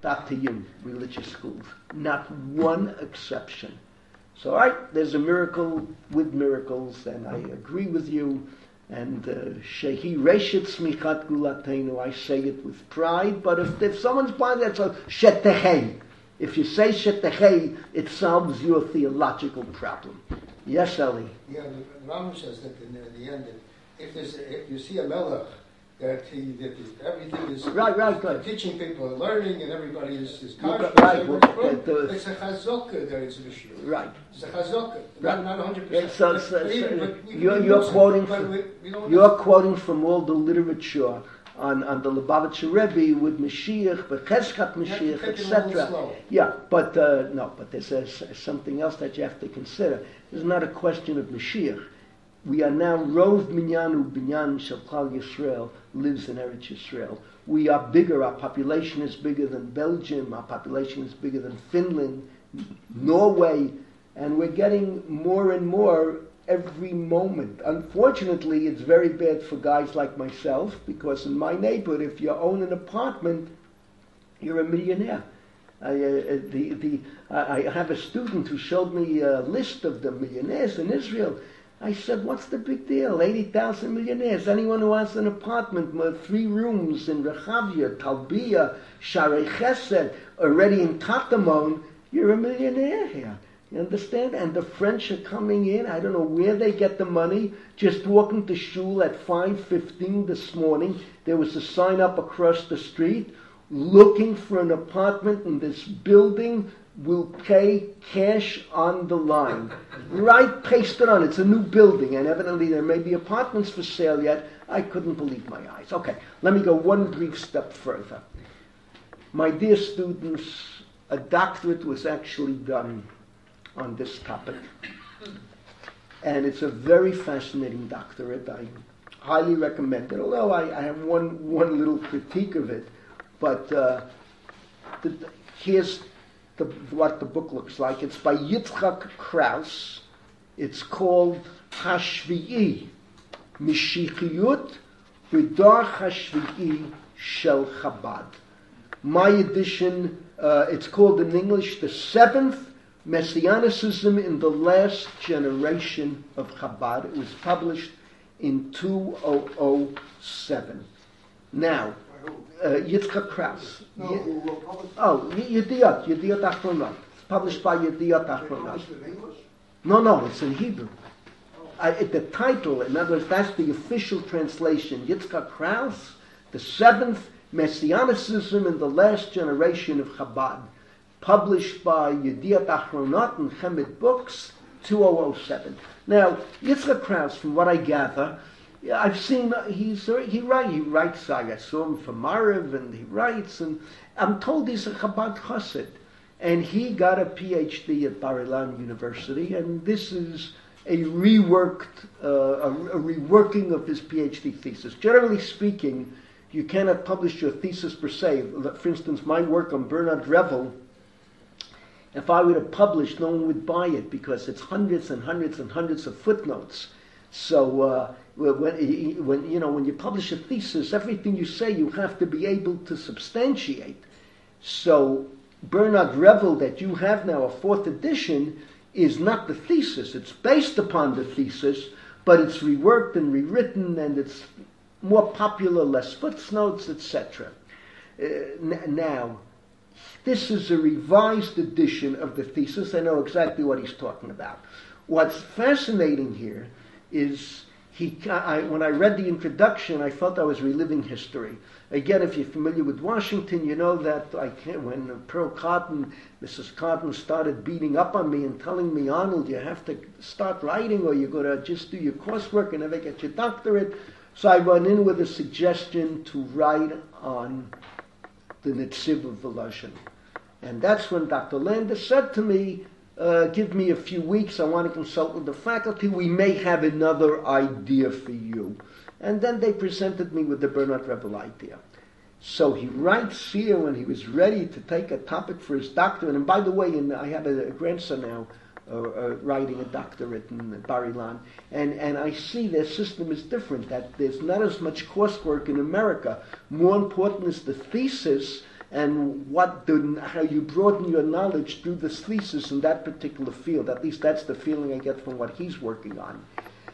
Datiyim religious schools. Not one exception. So, all right, there's a miracle with miracles, and I agree with you. And Shehi Reshit Smichat Gulatenu, I say it with pride, but if, if someone's blind, that's a Shetehei. If you say Shetehei, it solves your theological problem. Yes, Eli? Yeah, the Rambam says that in the, in the end, that if, there's a, if you see a melech, that, he, that everything is right, right, right. teaching people, learning, and everybody is, is right, right. Well, the, it's a chazokah that it's an issue. Right. It's a chazokah, right. not, not one hundred percent. Yeah, so, so, so, so you're, you're quoting from, we, we you're quoting from all the literature on, on the Lubavitcher Rebbe with Mashiach, but Cheskat Mashiach, et cetera. Yeah, but uh, no, but there's a, something else that you have to consider. It's not a question of Mashiach. We are now, Rov Minyanu Binyan Shel Klal Yisrael lives in Eretz Yisrael. We are bigger, our population is bigger than Belgium, our population is bigger than Finland, Norway, and we're getting more and more every moment. Unfortunately, it's very bad for guys like myself, because in my neighborhood, if you own an apartment, you're a millionaire. I, uh, the, the, I have a student who showed me a list of the millionaires in Israel. I said, what's the big deal? eighty thousand millionaires. Anyone who wants an apartment, three rooms in Rehavia, Talbia, Sharei Chesed, already in Katamon, you're a millionaire here. You understand? And the French are coming in. I don't know where they get the money. Just walking to shul at five fifteen this morning, there was a sign up across the street, looking for an apartment in this building, will pay cash on the line. Right, pasted on. It's a new building, and evidently there may be apartments for sale yet. I couldn't believe my eyes. Okay, let me go one brief step further. My dear students, a doctorate was actually done on this topic. And it's a very fascinating doctorate. I highly recommend it, although I, I have one, one little critique of it. But uh, the, here's the, what the book looks like. It's by Yitzchak Krauss. It's called Hashvi'i, Mishichiyut B'dar Hashvi'i Shel Chabad. My edition, uh, it's called in English, The Seventh Messianicism in the Last Generation of Chabad. It was published in two thousand seven. Now, uh, Yitzchak Krauss. No, who wrote published? Oh, Yediot, Yediot Achronot. It's published by Yediot Achronot. Published in English? No, no, it's in Hebrew. I, it, the title, in other words, that's the official translation. Yitzchak Krauss, The Seventh Messianicism in the Last Generation of Chabad. Published by Yediot Achronot and Chemed Books, two thousand seven. Now, Yitzchak Krauss, from what I gather, I've seen, he's, he, write, he writes, I saw him for Mariv, and he writes, and I'm told he's a Chabad Chassid. And he got a P H D at Bar Ilan University, and this is a reworked, uh, a, a reworking of his P H D thesis. Generally speaking, you cannot publish your thesis per se. For instance, my work on Bernard Revel, if I were to publish, no one would buy it because it's hundreds and hundreds and hundreds of footnotes. So uh, when, when you know when you publish a thesis, everything you say you have to be able to substantiate. So Bernard Revel that you have now, a fourth edition, is not the thesis. It's based upon the thesis, but it's reworked and rewritten, and it's more popular, less footnotes, et cetera. Uh, n- now. This is a revised edition of the thesis. I know exactly what he's talking about. What's fascinating here is he. I, when I read the introduction, I felt I was reliving history. Again, if you're familiar with Washington, you know that I can't, when Pearl Cotton, Missus Cotton started beating up on me and telling me, Arnold, you have to start writing or you're going to just do your coursework and never get your doctorate. So I went in with a suggestion to write on the Netziv of Volozhin. And that's when Doctor Lander said to me, uh, give me a few weeks, I want to consult with the faculty, we may have another idea for you. And then they presented me with the Bernard Revel idea. So he writes here when he was ready to take a topic for his doctorate, and by the way, and I have a, a grandson now uh, uh, writing a doctorate in Bar Ilan, and, and I see their system is different, that there's not as much coursework in America. More important is the thesis, and what the, how you broaden your knowledge through this thesis in that particular field. At least that's the feeling I get from what he's working on.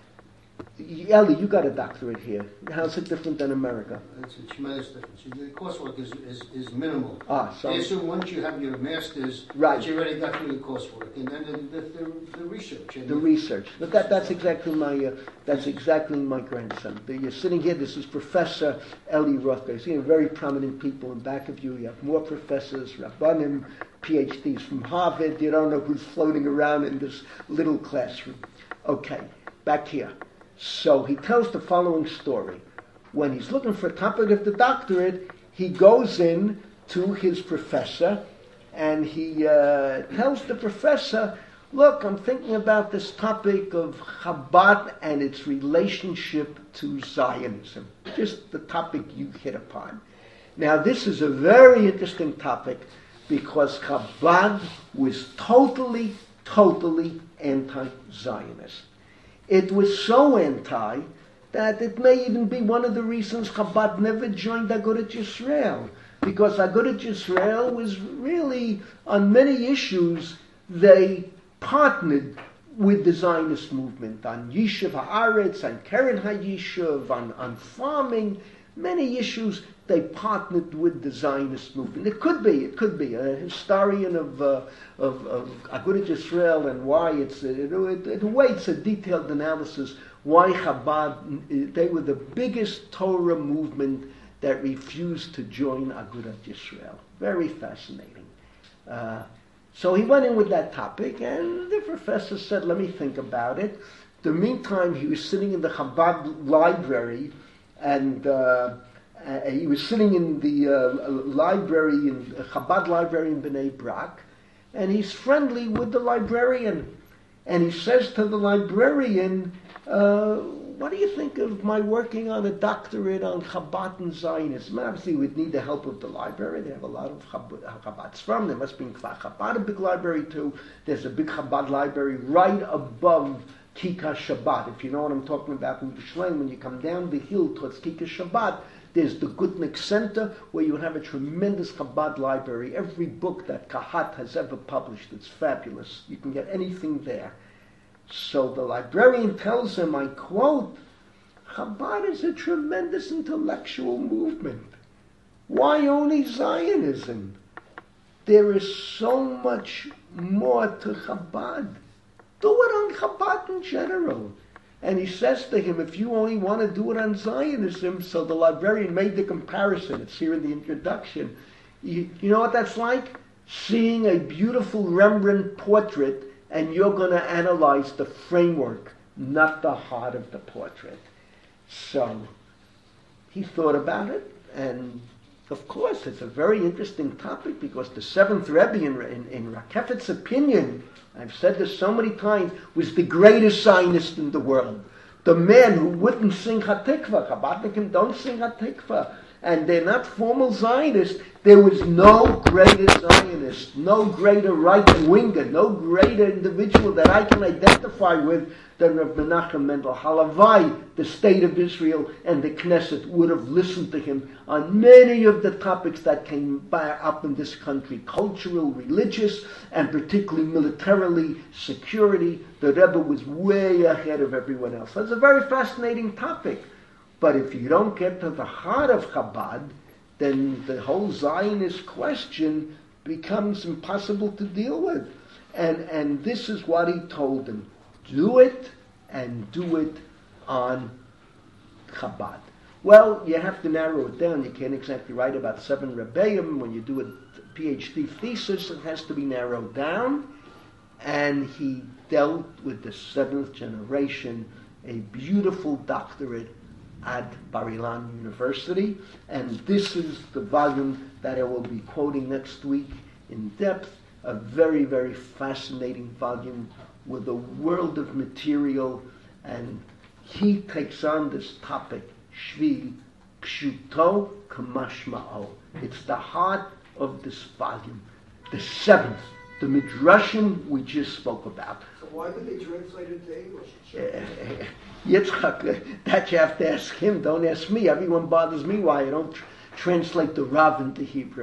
Eli, you got a doctorate here. How's it different than America? It's a tremendous difference. The coursework is, is, is minimal. Ah, so they assume once you have your master's, right, that you already got through the coursework, and then the, the, the, the research. The research. But that, that's exactly my uh, that's exactly my grandson. You're sitting here. This is Professor Eli Rothko. You see very prominent people in back of you. You have more professors, Rabbanim, P H Ds from Harvard. You don't know who's floating around in this little classroom. Okay, back here. So he tells the following story. When he's looking for a topic of the doctorate, he goes in to his professor and he uh, tells the professor, look, I'm thinking about this topic of Chabad and its relationship to Zionism. Just the topic you hit upon. Now this is a very interesting topic because Chabad was totally, totally anti-Zionist. It was so anti that it may even be one of the reasons Chabad never joined Agudat Yisrael, because Agudat Yisrael was really, on many issues, they partnered with the Zionist movement, on Yishuv Haaretz, on Keren HaYishuv, on, on farming, many issues they partnered with the Zionist movement. It could be, it could be. A historian of, uh, of, of Agudat Yisrael and why it's, uh, it, in a way it's a detailed analysis why Chabad, they were the biggest Torah movement that refused to join Agudat Yisrael. Very fascinating. Uh, so he went in with that topic and the professor said, let me think about it. In the meantime, he was sitting in the Chabad library and uh, Uh, he was sitting in the uh, library, in uh, Chabad library in Bnei Brak, and he's friendly with the librarian. And he says to the librarian, uh, what do you think of my working on a doctorate on Chabad and Zionism? Obviously, we'd need the help of the library. They have a lot of Chabad from. There must be in Kfar Chabad a big library too. There's a big Chabad library right above Kikar Shabbat. If you know what I'm talking about in Yerushalayim, when you come down the hill towards Kikar Shabbat, there's the Gutnick Center, where you have a tremendous Chabad library. Every book that Kahat has ever published, it's fabulous. You can get anything there. So the librarian tells him, I quote, Chabad is a tremendous intellectual movement. Why only Zionism? There is so much more to Chabad. Do it on Chabad in general. And he says to him, if you only want to do it on Zionism, so the librarian made the comparison. It's here in the introduction. You, you know what that's like? Seeing a beautiful Rembrandt portrait, and you're going to analyze the framework, not the heart of the portrait. So he thought about it, and of course it's a very interesting topic, because the seventh Rebbe, in, in, in Rakefet's opinion, I've said this so many times, was the greatest Zionist in the world. The man who wouldn't sing Hatikva. Chabadnikim don't sing Hatikva. And they're not formal Zionists. There was no greater Zionist, no greater right-winger, no greater individual that I can identify with than Rav Menachem Mendel. Halavai, the state of Israel and the Knesset would have listened to him on many of the topics that came by, up in this country, cultural, religious, and particularly militarily, security. The Rebbe was way ahead of everyone else. That's a very fascinating topic. But if you don't get to the heart of Chabad, then the whole Zionist question becomes impossible to deal with. And, and this is what he told them. Do it, and do it on Chabad. Well, you have to narrow it down. You can't exactly write about seven Rebbeim. When you do a PhD thesis, it has to be narrowed down. And he dealt with the seventh generation, a beautiful doctorate at Bar Ilan University. And this is the volume that I will be quoting next week in depth. A very, very fascinating volume with a world of material, and he takes on this topic, Shvi Pshuto Kamashma'o. It's the heart of this volume, the seventh, the Midrashim we just spoke about. So why did they translate it to English? Uh, Yitzchak, that you have to ask him, don't ask me. Everyone bothers me why I don't tr- translate the Rav into Hebrew.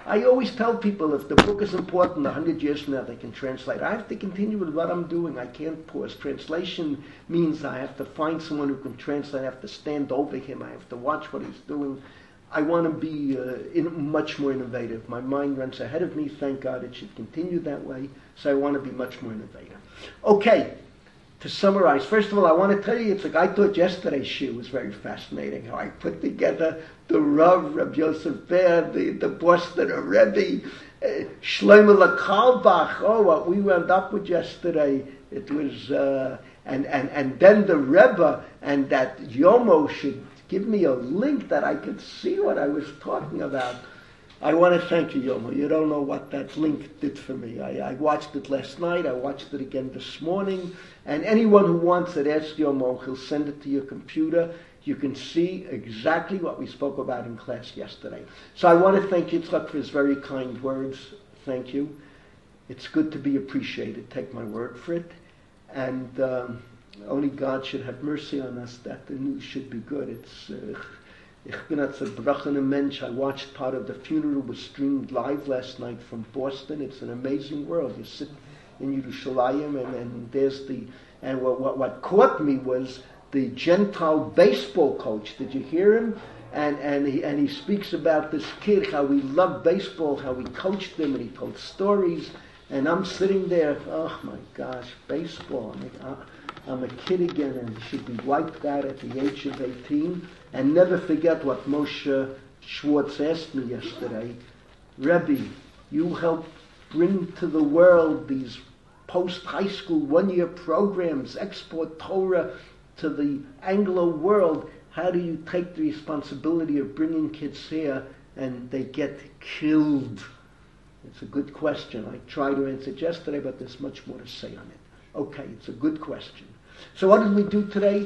I always tell people if the book is important, a hundred years from now they can translate. I have to continue with what I'm doing. I can't pause. Translation means I have to find someone who can translate. I have to stand over him. I have to watch what he's doing. I want to be uh, in, much more innovative. My mind runs ahead of me. Thank God it should continue that way. So I want to be much more innovative. Okay. To summarize, first of all, I want to tell you, it's like I thought yesterday's shiur was very fascinating. How I put together the Rav, Rav Yosef Ber, the, the Bostoner Rebbe, uh, Shlomo Karlbach. Oh, what we wound up with yesterday. It was, uh, and, and, and then the Rebbe, and that Yomo should give me a link that I could see what I was talking about. I want to thank you, Yomo. You don't know what that link did for me. I, I watched it last night. I watched it again this morning. And anyone who wants it, ask Yomo. He'll send it to your computer. You can see exactly what we spoke about in class yesterday. So I want to thank Yitzchak for his very kind words. Thank you. It's good to be appreciated. Take my word for it. And um, only God should have mercy on us that the news should be good. It's... Uh, Ich bin als a brachene Mensch. I watched part of the funeral, was streamed live last night from Boston. It's an amazing world. You sit in Yerushalayim and, and there's the, and what, what, what caught me was the Gentile baseball coach. Did you hear him? And, and, he, and he speaks about this kid, how he loved baseball, how he coached them, and he told stories. And I'm sitting there, oh my gosh, baseball. I'm a kid again and should be wiped out at the age of eighteen. And never forget what Moshe Schwartz asked me yesterday. Rebbe, you helped bring to the world these post-high school one-year programs, export Torah to the Anglo world. How do you take the responsibility of bringing kids here and they get killed? It's a good question. I tried to answer it yesterday, but there's much more to say on it. Okay, it's a good question. So what did we do today?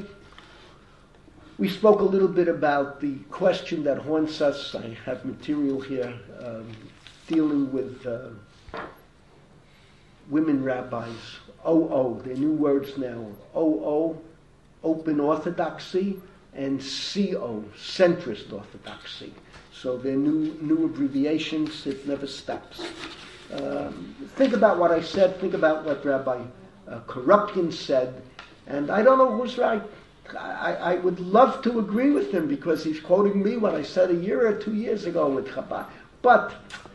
We spoke a little bit about the question that haunts us. I have material here um, dealing with uh, women rabbis. O O, they're new words now. O O, open orthodoxy, and C O, centrist orthodoxy. So they're new, new abbreviations. It never stops. Um, think about what I said. Think about what Rabbi uh, Korupkin said. And I don't know who's right. I, I would love to agree with him because he's quoting me what I said a year or two years ago with Chabad. But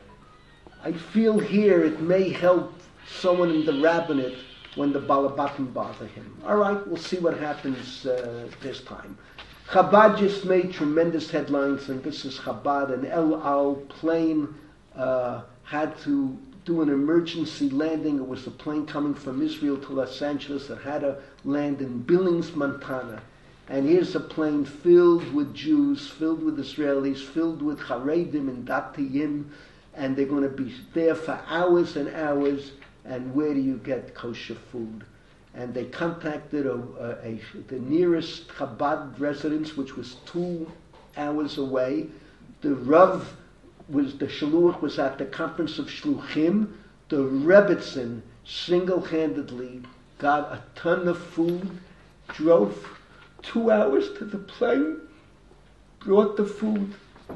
I feel here it may help someone in the rabbinate when the Balabatim bother him. All right, we'll see what happens uh, this time. Chabad just made tremendous headlines, and this is Chabad. An El Al plane uh, had to do an emergency landing. It was a plane coming from Israel to Los Angeles that had to land in Billings, Montana. And here's a plane filled with Jews, filled with Israelis, filled with Haredim and Datiyim, and they're going to be there for hours and hours. And where do you get kosher food? And they contacted a, a, a, the nearest Chabad residence, which was two hours away. The Rav was, the Shaluch was at the conference of Shluchim. The Rebbitzin single-handedly got a ton of food, drove two hours to the plane, brought the food,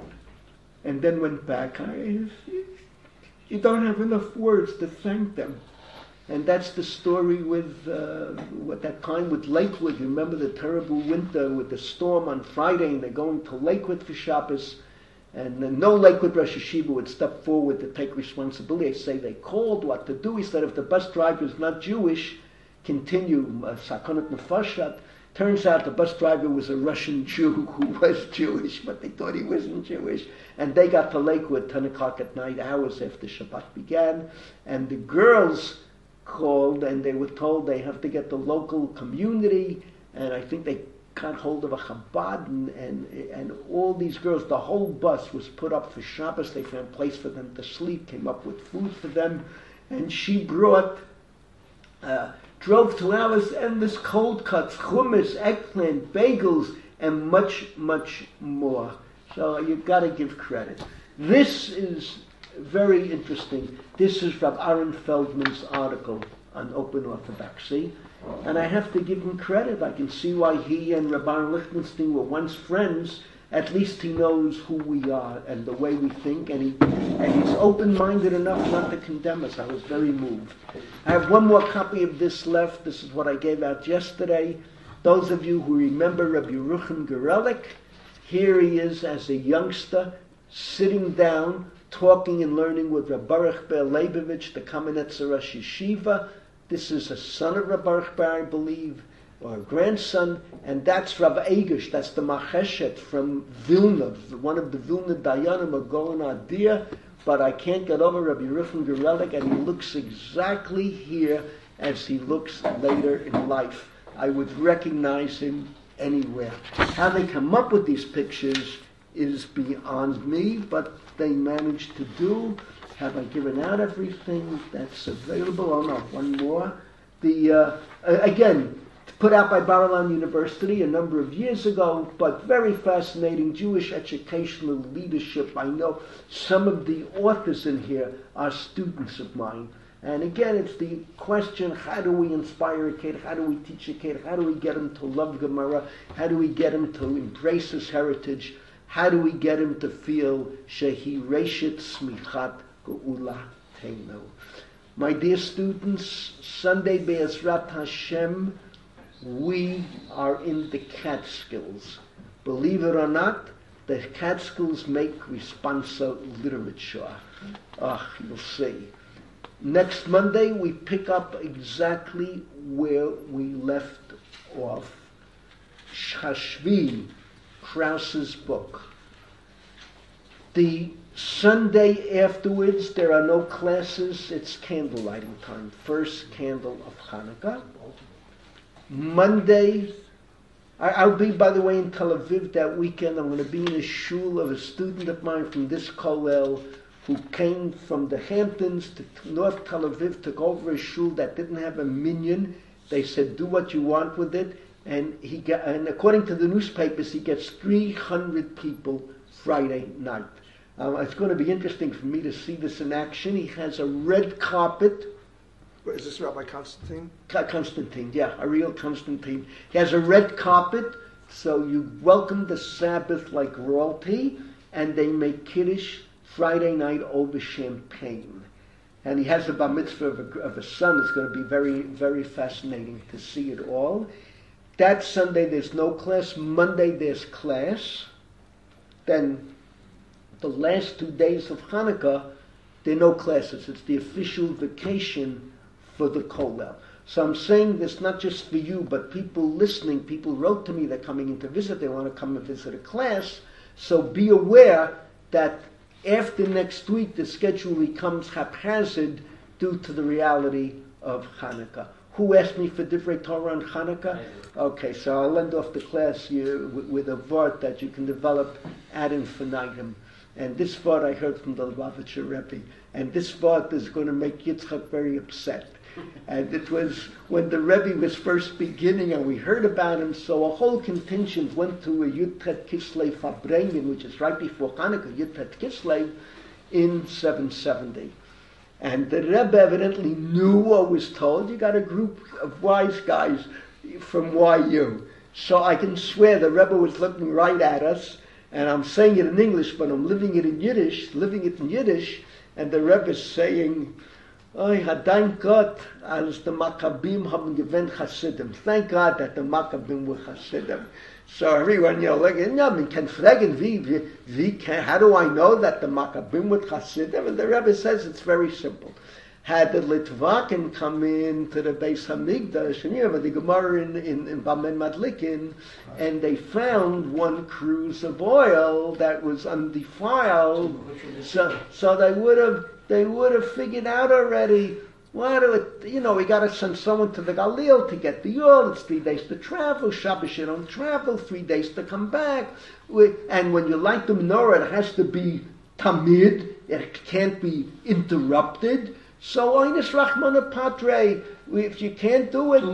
and then went back. I, you don't have enough words to thank them. And that's the story with, uh, at that time with Lakewood. You remember the terrible winter with the storm on Friday, and they're going to Lakewood for Shabbos. And uh, no Lakewood Rosh Yeshiva would step forward to take responsibility. They say they called what to do. He said if the bus driver is not Jewish, continue Sakonat Nefashat. Turns out the bus driver was a Russian Jew who was Jewish, but they thought he wasn't Jewish. And they got to Lakewood ten o'clock at night, hours after Shabbat began. And the girls called and they were told they have to get the local community. And I think they got hold of a Chabad, and, and, and all these girls, the whole bus was put up for Shabbos. They found a place for them to sleep, came up with food for them. And she brought... Uh, drove two hours, endless cold cuts, hummus, eggplant, bagels, and much, much more. So you've got to give credit. This is very interesting. This is from Aaron Feldman's article on open orthodoxy. And I have to give him credit. I can see why he and Rabban Lichtenstein were once friends, at least he knows who we are and the way we think, and he and he's open-minded enough not to condemn us. I was very moved. I have one more copy of this left. This is what I gave out yesterday. Those of you who remember Rabbi Yerucham Gerelik, here he is as a youngster, sitting down, talking and learning with Rabbi Baruch Ber Leibovich, the Kamenetzer Rosh Yeshiva. This is a son of Rabbi Baruch Ber, I believe, or a grandson, and that's Rabbi Egish, that's the Macheshet from Vilna, one of the Vilna Dayanim of Golan Adir, but I can't get over Rabbi Yerucham Gerelik, and he looks exactly here as he looks later in life. I would recognize him anywhere. How they come up with these pictures is beyond me, but they managed to do. Have I given out everything that's available? Oh no, one more. The uh, again, put out by Bar-Ilan University a number of years ago, but very fascinating Jewish educational leadership. I know some of the authors in here are students of mine. And again, it's the question, how do we inspire a kid? How do we teach a kid? How do we get him to love Gemara? How do we get him to embrace his heritage? How do we get him to feel Shehi Reshit Smichat Geula Teinu? My dear students, Sunday Be'ezrat Hashem, we are in the Catskills. Believe it or not, the Catskills make responsa literature. Ah, you'll see. Next Monday, we pick up exactly where we left off. Hashvi, Krause's book. The Sunday afterwards, there are no classes. It's candle lighting time. First candle of Hanukkah. Monday, I, I'll be, by the way, in Tel Aviv that weekend. I'm going to be in a shul of a student of mine from this kollel who came from the Hamptons to North Tel Aviv, took over a shul that didn't have a minyan. They said, do what you want with it. And he got, and according to the newspapers, he gets three hundred people Friday night. Um, it's going to be interesting for me to see this in action. He has a red carpet. Is this Rabbi Constantine? Constantine, yeah, a real Constantine. He has a red carpet, so you welcome the Sabbath like royalty, and they make Kiddush Friday night over champagne. And he has a bar mitzvah of a, of a son. It's going to be very, very fascinating to see it all. That Sunday there's no class. Monday there's class. Then the last two days of Hanukkah, there are no classes. It's the official vacation for the kollel. So I'm saying this not just for you, but people listening. People wrote to me, they're coming in to visit. They want to come and visit a class. So be aware that after next week, the schedule becomes haphazard due to the reality of Hanukkah. Who asked me for Divrei Torah on Hanukkah? Okay, so I'll end off the class here with, with a vart that you can develop ad infinitum. And this vart I heard from the Lubavitcher Rebbe. And this vart is going to make Yitzchak very upset. And it was when the Rebbe was first beginning and we heard about him, so a whole contingent went to a Yudtet Kislev Fabrengen, which is right before Hanukkah, Yudtet Kislev, in seven seventy. And the Rebbe evidently knew or was told, you got a group of wise guys from Y U. So I can swear the Rebbe was looking right at us, and I'm saying it in English, but I'm living it in Yiddish, living it in Yiddish, and the Rebbe is saying, oh, thank God, as the Maccabim haben gewinnt Hasidim. Thank God that the Maccabim were Hasidim. So everyone, you know, like, yeah, I can fragen, wie, wie, wie can, how do I know that the Maccabim were Hasidim? And the Rebbe says it's very simple. Had the Litvakim come in to the Beis Hamikdash, and you know, the Gemara in, in, in Bamen Madlikin, and they found one cruse of oil that was undefiled, so, so they would have They would have figured out already, why do it, you know, we got to send someone to the Galil to get the oil. It's three days to travel. Shabbos you don't travel. Three days to come back. We, and when you light the menorah, it has to be tamid. It can't be interrupted. So, Oinus Rachmana Patre, if you can't do it,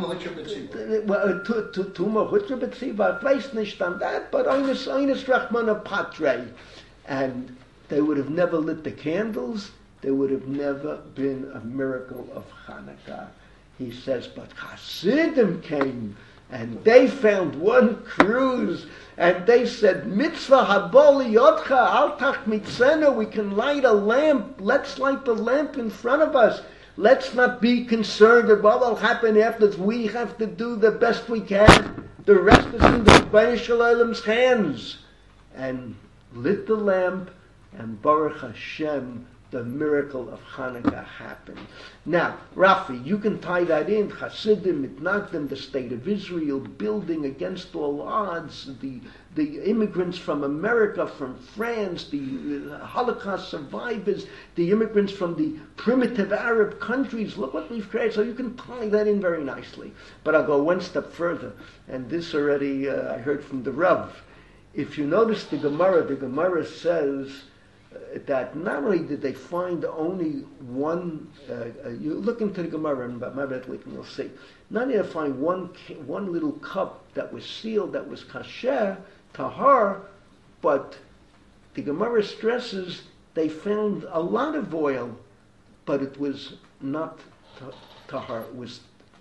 Tuma Hutra B'tziva, I place nicht on that, but Oinus Rachmana Patre. And they would have never lit the candles. There would have never been a miracle of Hanukkah. He says, but Hasidim came And they found one cruse, and they said, Mitzvah haboli yotcha al tach mitzena, we can light a lamp. Let's light the lamp in front of us. Let's not be concerned about what will happen afterwards. We have to do the best we can. The rest is in the Rebbeinu Shalom's hands. And lit the lamp, and Baruch Hashem, the miracle of Hanukkah happened. Now, Rafi, you can tie that in. Hasidim, Mitnagdim, the state of Israel, building against all odds, the the immigrants from America, from France, the Holocaust survivors, the immigrants from the primitive Arab countries. Look what we've created. So you can tie that in very nicely. But I'll go one step further. And this already uh, I heard from the Rav. If you notice the Gemara, the Gemara says that not only did they find only one, uh, uh, you look into the Gemara and Ma'aret and you'll see, not only did they find one one little cup that was sealed, that was kasher, tahar, but the Gemara stresses they found a lot of oil, but it was not tahar, it was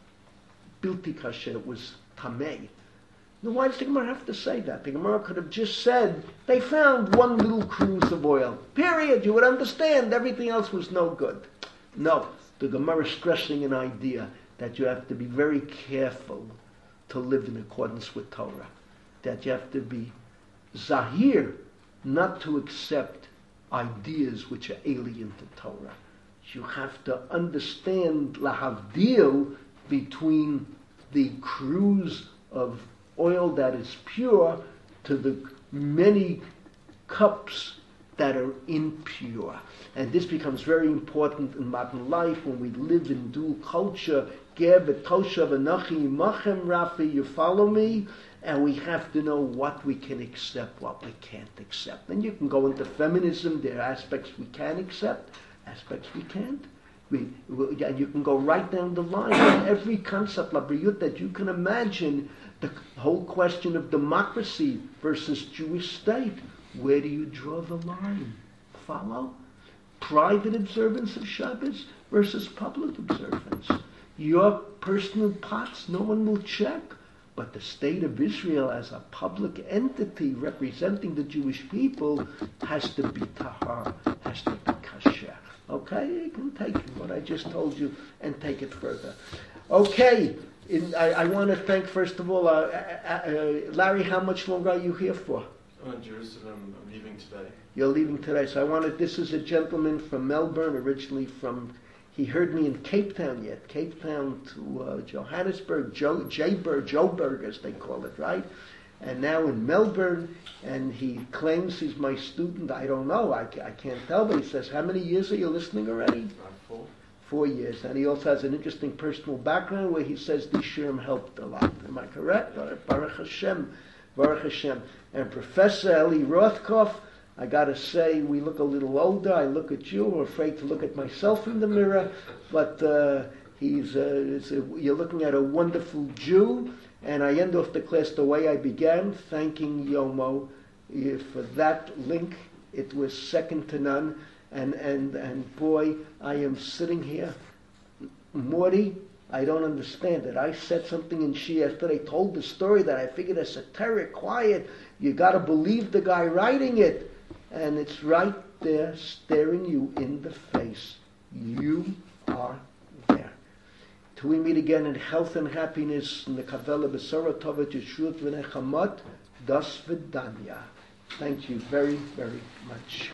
bilti kasher, it was tamei. Now, why does the Gemara have to say that? The Gemara could have just said, they found one little cruse of oil. Period. You would understand. Everything else was no good. No. The Gemara is stressing an idea that you have to be very careful to live in accordance with Torah. That you have to be zahir, not to accept ideas which are alien to Torah. You have to understand lahavdil between the cruse of oil that is pure to the many cups that are impure. And this becomes very important in modern life when we live in dual culture. Ger v'tosha v'nachi imachem, Rafi, you follow me? And we have to know what we can accept, what we can't accept. And you can go into feminism. There are aspects we can accept, aspects we can't. We, we, and you can go right down the line. Every concept, labriyut, that you can imagine, the whole question of democracy versus Jewish state. Where do you draw the line? Follow? Private observance of Shabbos versus public observance. Your personal pots, no one will check. But the state of Israel as a public entity representing the Jewish people has to be tahar, has to be kasher. Okay? You can take what I just told you and take it further. Okay. In, I, I want to thank, first of all, uh, uh, uh, Larry, how much longer are you here for? I'm in Jerusalem. I'm leaving today. You're leaving today. So I wanted, this is a gentleman from Melbourne, originally from, he heard me in Cape Town yet, Cape Town to uh, Johannesburg, jo, Joburg, Joburg as they call it, right? And now in Melbourne, and he claims he's my student. I don't know, I, I can't tell, but he says, how many years are you listening already? About four. Four years. And he also has an interesting personal background where he says the Shurim helped a lot. Am I correct? Baruch Hashem. Baruch Hashem. And Professor Eli Rothkopf, I got to say, we look a little older. I look at you. I'm afraid to look at myself in the mirror. But uh, he's, uh, it's a, you're looking at a wonderful Jew. And I end off the class the way I began, thanking Yomo for that link. It was second to none. And, and, and boy, I am sitting here. Morty, I don't understand it. I said something in Shia yesterday, told the story that I figured esoteric, quiet. You got to believe the guy writing it. And it's right there staring you in the face. You are there. Till we meet again in health and happiness, in the Kavela Besora Tova Yeshut V'Nechamot, Das V'Danya. Thank you very, very much.